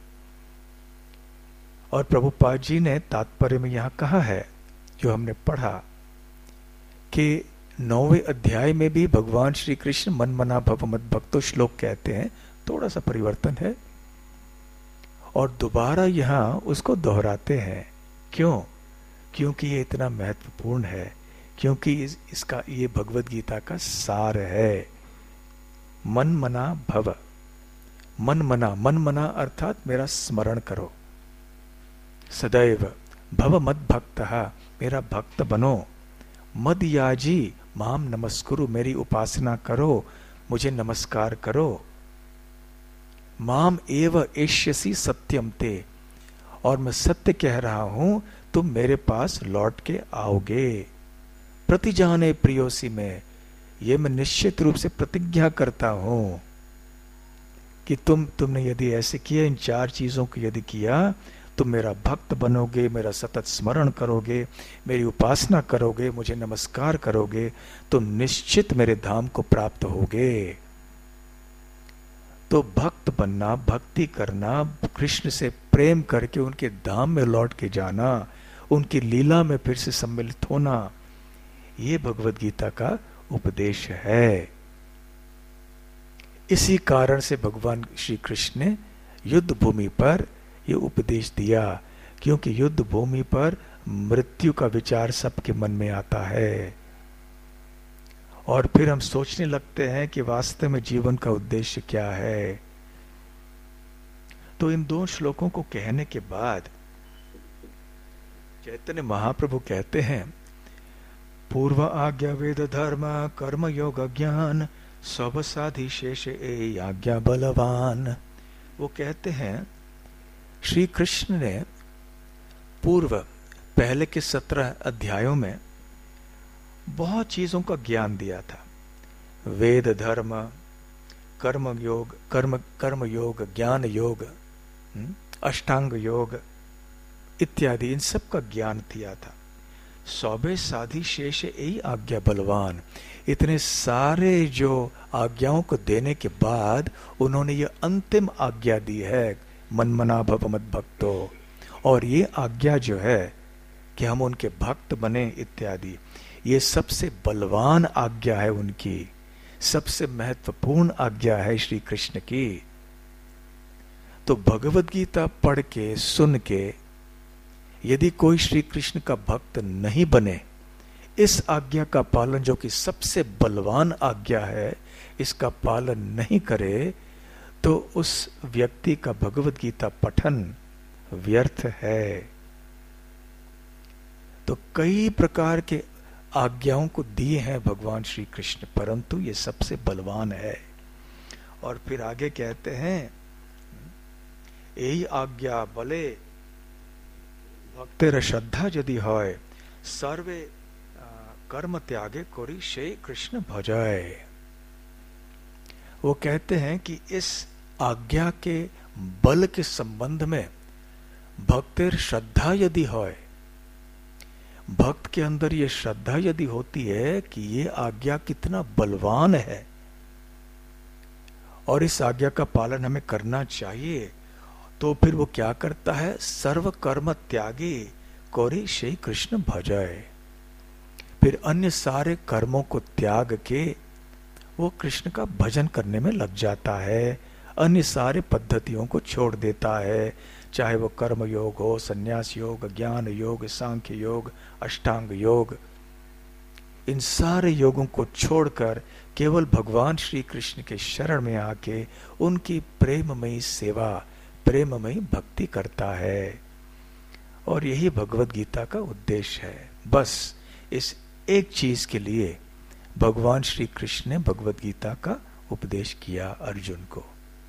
Speaker 1: और प्रभुपाद जी ने तात्पर्य में यहां कहा है, जो हमने पढ़ा, कि 9वें अध्याय में भी भगवान श्री कृष्ण मन मना भव मद भक्तो श्लोक कहते हैं, थोड़ा सा परिवर्तन है, और दोबारा यहां उसको दोहराते हैं। क्यों? क्योंकि ये इतना महत्वपूर्ण है, क्योंकि इसका ये भगवद गीता का सार है। मन मना भव, मन मना अर्थात मेरा स्मरण करो सदैव। भव मद भक्तः, मेरा भक्त बनो। मद याजी माम नमस्कुरु, मेरी उपासना करो, मुझे नमस्कार करो। माम एव एष्यसि सत्यम ते, और मैं सत्य कह रहा हूं, तुम मेरे पास लौट के आओगे। प्रतिजाने प्रियोसी में, ये मैं निश्चित रूप से प्रतिज्ञा करता हूं कि तुमने यदि ऐसे किया, इन 4 चीजों को यदि किया, तुम मेरा भक्त बनोगे, मेरा सतत स्मरण करोगे, मेरी उपासना करोगे, मुझे नमस्कार करोगे, तो निश्चित मेरे धाम को प्राप्त होगे। तो भक्त बनना, भक्ति करना, कृष्ण से प्रेम करके उनके धाम में लौट के जाना, उनकी लीला में फिर से सम्मिलित होना, ये भगवद गीता का उपदेश है। इसी कारण से भगवान श्री कृष्ण ने युद्ध भूमि पर ये उपदेश दिया, क्योंकि युद्ध भूमि पर मृत्यु का विचार सबके मन में आता है, और फिर हम सोचने लगते हैं कि वास्तव में जीवन का उद्देश्य क्या है। तो इन 2 श्लोकों को कहने के बाद चैतन्य महाप्रभु कहते हैं, पूर्व आज्ञा वेद धर्म कर्म योग ज्ञान सब साधि शेष ए आज्ञा बलवान। वो कहते हैं श्री कृष्ण ने पूर्व पहले के 17 अध्यायों में बहुत चीजों का ज्ञान दिया था। वेद धर्म, कर्म योग, ज्ञान योग, अष्टांग योग इत्यादि, इन सब का ज्ञान दिया था। सौबे साधि शेष यही आज्ञा बलवान, इतने सारे जो आज्ञाओं को देने के बाद उन्होंने ये अंतिम आज्ञा दी है, मन मना भव मद भक्तो, और ये आज्ञा जो है कि हम उनके भक्त बने इत्यादि, ये सबसे बलवान आज्ञा है उनकी, सबसे महत्वपूर्ण आज्ञा है श्री कृष्ण की। तो भगवत गीता पढ़ के सुन के यदि कोई श्री कृष्ण का भक्त नहीं बने, इस आज्ञा का पालन जो कि सबसे बलवान आज्ञा है, इसका पालन नहीं करे, तो उस व्यक्ति का भगवत गीता पठन व्यर्थ है। तो कई प्रकार के आज्ञाओं को दिए हैं भगवान श्री कृष्ण, परंतु ये सबसे बलवान है। और फिर आगे कहते हैं, यही आज्ञा बले भक्तेर श्रद्धा यदि होय, सर्वे कर्म त्यागे कोरी श्री कृष्ण भजाए। वो कहते हैं कि इस आज्ञा के बल के संबंध में भक्तेर श्रद्धा यदि होय, भक्त के अंदर ये श्रद्धा यदि होती है कि ये आज्ञा कितना बलवान है और इस आज्ञा का पालन हमें करना चाहिए, तो फिर वो क्या करता है, सर्व कर्म त्यागी कोरी श्री कृष्ण भजाए। फिर अन्य सारे कर्मों को त्याग के वो कृष्ण का भजन करने में लग जाता है, अन्य सारे पद्धतियों को छोड़ देता है, चाहे वो कर्म योग हो, संन्यास योग, ज्ञान योग, सांख्य योग, अष्टांग योग, इन सारे योगों को छोड़कर केवल भगवान श्री कृष्ण के शरण में आके उनकी प्रेममयी सेवा, प्रेममयी भक्ति करता है। और यही भगवत गीता का उद्देश्य है। बस इस एक चीज के लिए भगवान श्री कृष्ण ने भगवत गीता का उपदेश किया अर्जुन को।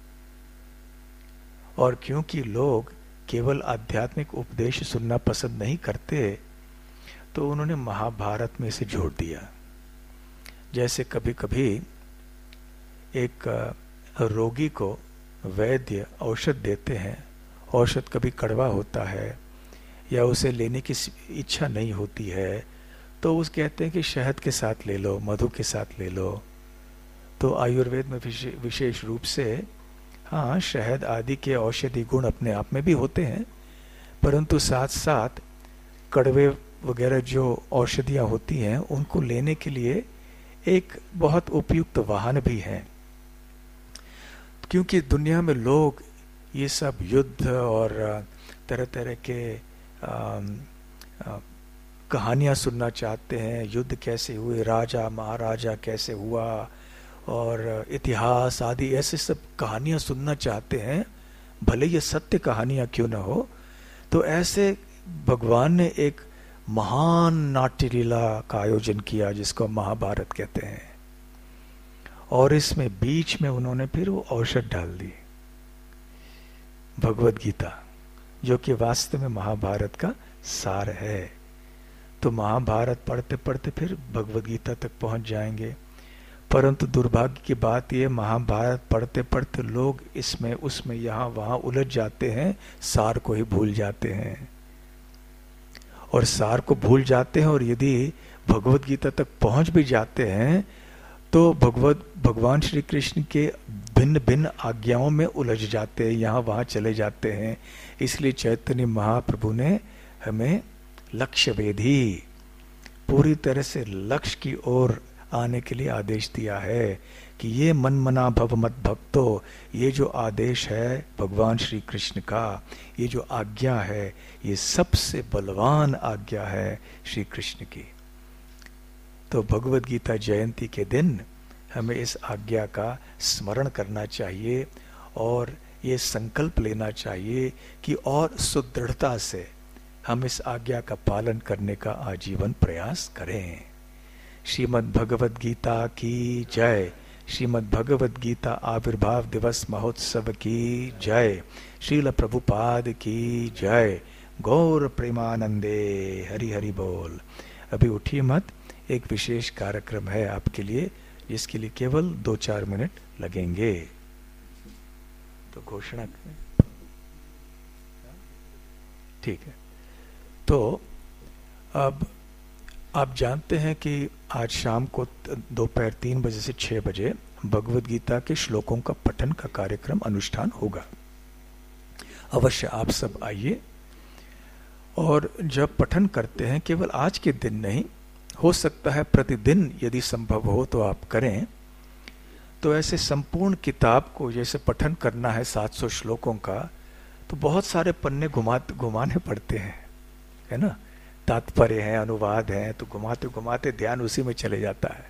Speaker 1: और क्योंकि लोग केवल आध्यात्मिक उपदेश सुनना पसंद नहीं करते, तो उन्होंने महाभारत में इसे जोड़ दिया। जैसे कभी कभी एक रोगी को वैद्य औषध देते हैं, औषध कभी कड़वा होता है या उसे लेने की इच्छा नहीं होती है, तो उस कहते हैं कि शहद के साथ ले लो, मधु के साथ ले लो। तो आयुर्वेद में विशेष रूप से हाँ, शहद आदि के औषधि गुण अपने आप में भी होते हैं, परंतु साथ साथ कड़वे वगैरह जो औषधियाँ होती हैं उनको लेने के लिए एक बहुत उपयुक्त वाहन भी है। क्योंकि दुनिया में लोग ये सब युद्ध और तरह तरह के कहानियाँ सुनना चाहते हैं, युद्ध कैसे हुए, राजा महाराजा कैसे हुआ और इतिहास आदि ऐसे सब कहानियां सुनना चाहते हैं, भले ये सत्य कहानियां क्यों ना हो। तो ऐसे भगवान ने एक महान नाट्य लीला का आयोजन किया जिसको महाभारत कहते हैं, और इसमें बीच में उन्होंने फिर वो औषध डाल दी, भगवत गीता, जो कि वास्तव में महाभारत का सार है। तो महाभारत पढ़ते पढ़ते फिर भगवत गीता तक पहुंच जाएंगे, परंतु दुर्भाग्य की बात यह, महाभारत पढ़ते पढ़ते लोग इसमें उसमें यहाँ वहाँ उलझ जाते हैं, सार को ही भूल जाते हैं। और सार को भूल जाते हैं, और यदि भगवत गीता तक पहुंच भी जाते हैं तो भगवान श्री कृष्ण के भिन्न भिन्न आज्ञाओं में उलझ जाते हैं, यहाँ वहाँ चले जाते हैं। इसलिए चैतन्य महाप्रभु ने हमें लक्ष्य वेधी, पूरी तरह से लक्ष्य की ओर आने के लिए आदेश दिया है कि ये मन मना भव मत भक्तो, ये जो आदेश है भगवान श्री कृष्ण का, ये जो आज्ञा है, ये सबसे बलवान आज्ञा है श्री कृष्ण की। तो भगवत गीता जयंती के दिन हमें इस आज्ञा का स्मरण करना चाहिए और ये संकल्प लेना चाहिए कि और सुदृढ़ता से हम इस आज्ञा का पालन करने का आजीवन प्रयास करें। श्रीमद् भगवद गीता की जय। श्रीमद् भगवद गीता आविर्भाव दिवस महोत्सव की जय। श्रील प्रभुपाद की जय। गौर प्रेमानंदे। हरि हरि बोल। अभी उठिए मत, एक विशेष कार्यक्रम है आपके लिए जिसके लिए केवल 2-4 मिनट लगेंगे। तो घोषणा करें, ठीक है। तो अब आप जानते हैं कि आज शाम को दोपहर 3 बजे से 6 बजे भगवद गीता के श्लोकों का पठन का कार्यक्रम अनुष्ठान होगा। अवश्य आप सब आइए और जब पठन करते हैं, केवल आज के दिन नहीं, हो सकता है प्रतिदिन यदि संभव हो तो आप करें, तो ऐसे संपूर्ण किताब को जैसे पठन करना है 700 श्लोकों का, तो बहुत सारे पन्ने घुमाने पड़ते हैं, है ना। तात्पर्य है, अनुवाद है, तो घुमाते घुमाते ध्यान उसी में चले जाता है।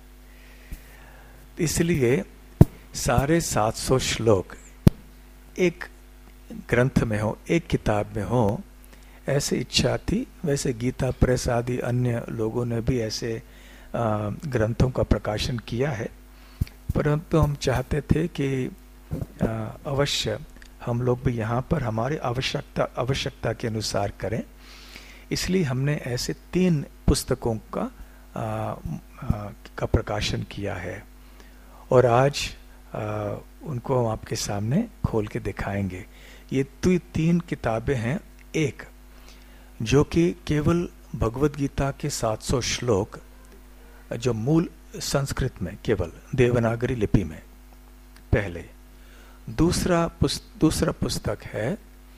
Speaker 1: इसलिए सारे 700 श्लोक एक ग्रंथ में हो, एक किताब में हो, ऐसे इच्छा थी। वैसे गीता प्रेस आदि अन्य लोगों ने भी ऐसे ग्रंथों का प्रकाशन किया है, परंतु हम चाहते थे कि अवश्य हम लोग भी यहाँ पर हमारी आवश्यकता के अनुसार करें। इसलिए हमने ऐसे 3 पुस्तकों का प्रकाशन किया है, और आज उनको हम आपके सामने खोल के दिखाएंगे। ये 3 किताबें हैं। एक जो कि केवल भगवत गीता के 700 श्लोक जो मूल संस्कृत में, केवल देवनागरी लिपि में, पहले। दूसरा पुस्तक है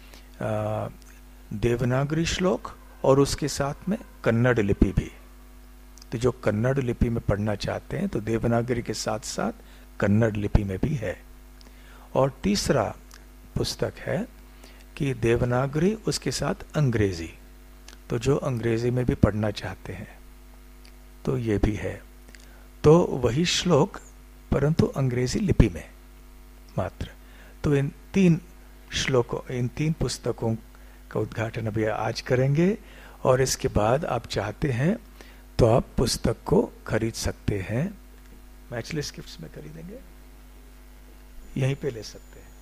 Speaker 1: देवनागरी श्लोक और उसके साथ में कन्नड़ लिपि भी। तो जो कन्नड़ लिपि में पढ़ना चाहते हैं तो देवनागरी के साथ साथ कन्नड़ लिपि में भी है। और तीसरा पुस्तक है कि देवनागरी उसके साथ अंग्रेजी, तो जो अंग्रेजी में भी पढ़ना चाहते हैं तो ये भी है। तो वही श्लोक परंतु अंग्रेजी लिपि में मात्र। तो इन 3 श्लोकों, इन 3 पुस्तकों का उद्घाटन अभी आज करेंगे, और इसके बाद आप चाहते हैं तो आप पुस्तक को खरीद सकते हैं। मैचलेस गिफ्ट्स में खरीदेंगे, यहीं पे ले सकते हैं,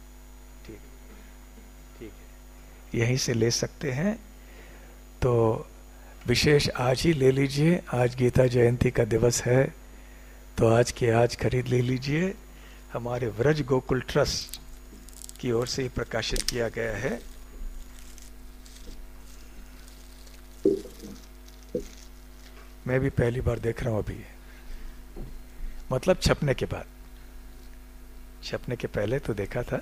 Speaker 1: ठीक है, यहीं से ले सकते हैं। तो विशेष आज ही ले लीजिए, आज गीता जयंती का दिवस है, तो आज के आज खरीद ले लीजिए। हमारे व्रज गोकुल ट्रस्ट की ओर से प्रकाशित किया गया है। मैं भी पहली बार देख रहा हूं अभी, मतलब छपने के बाद। छपने के पहले तो देखा था।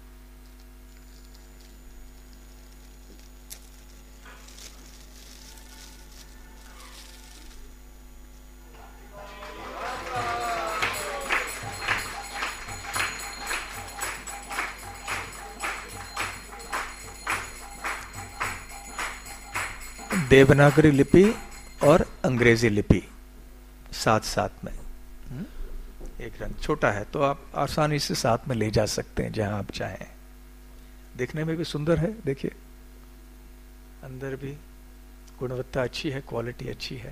Speaker 1: देवनागरी लिपि और अंग्रेजी लिपि साथ साथ में। एक ग्रंथ छोटा है तो आप आसानी से साथ में ले जा सकते हैं जहां आप चाहें। देखने में भी सुंदर है, देखिए अंदर भी गुणवत्ता अच्छी है, क्वालिटी अच्छी है।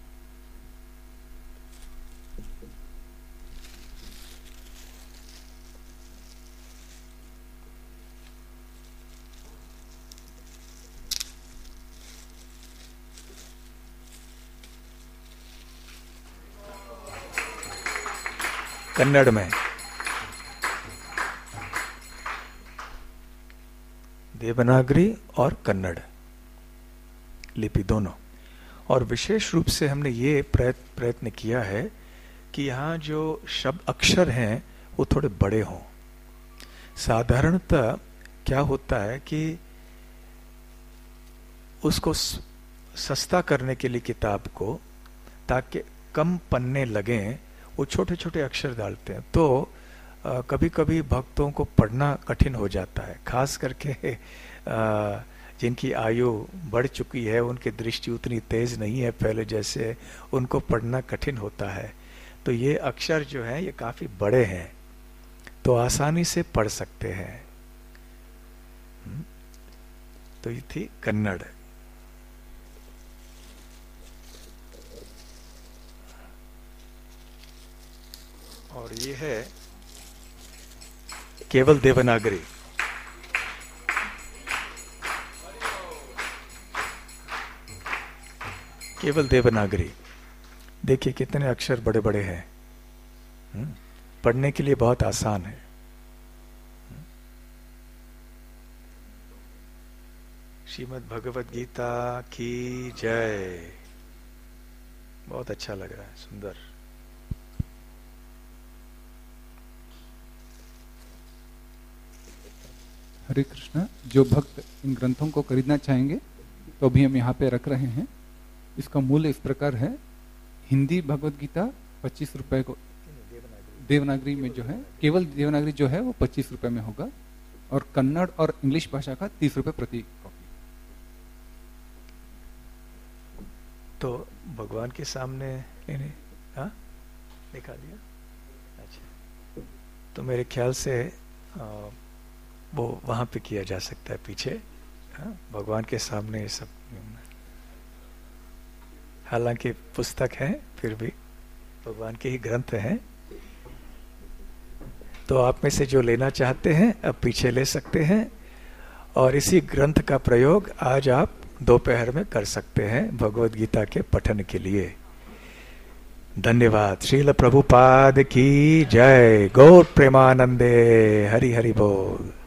Speaker 1: कन्नड़ में, देवनागरी और कन्नड़ लिपि दोनों। और विशेष रूप से हमने ये प्रयत्न किया है कि यहाँ जो शब्द अक्षर हैं वो थोड़े बड़े हों। साधारणतः क्या होता है कि उसको सस्ता करने के लिए किताब को, ताकि कम पन्ने लगें, वो छोटे छोटे अक्षर डालते हैं, तो कभी कभी भक्तों को पढ़ना कठिन हो जाता है। खास करके जिनकी आयु बढ़ चुकी है, उनकी दृष्टि उतनी तेज नहीं है पहले जैसे, उनको पढ़ना कठिन होता है। तो ये अक्षर जो है ये काफी बड़े हैं, तो आसानी से पढ़ सकते हैं। तो ये थी कन्नड़। और ये है केवल देवनागरी। केवल देवनागरी, देखिए कितने अक्षर बड़े बड़े हैं। पढ़ने के लिए बहुत आसान है। श्रीमद् भगवत गीता की जय। बहुत अच्छा लग रहा है, सुंदर।
Speaker 2: हरे कृष्णा। जो भक्त इन ग्रंथों को खरीदना चाहेंगे तो अभी हम यहाँ पे रख रहे हैं। इसका मूल्य इस प्रकार है, हिंदी भगवत गीता 25 रुपए को, देवनागरी में जो है, केवल देवनागरी जो है वो 25 रुपए में होगा, और कन्नड़ और इंग्लिश भाषा का 30 रुपए प्रति कॉपी।
Speaker 1: तो भगवान के सामने हाँ दिखा दिया। अच्छा, तो मेरे ख्याल से वो वहाँ पे किया जा सकता है पीछे, हाँ, भगवान के सामने ये सब। हालांकि पुस्तक है, फिर भी भगवान के ही ग्रंथ हैं। तो आप में से जो लेना चाहते हैं अब पीछे ले सकते हैं, और इसी ग्रंथ का प्रयोग आज आप दोपहर में कर सकते हैं भगवद गीता के पठन के लिए। धन्यवाद। श्रील प्रभुपाद की जय। गौर प्रेमानंदे। हरि हरि बोल।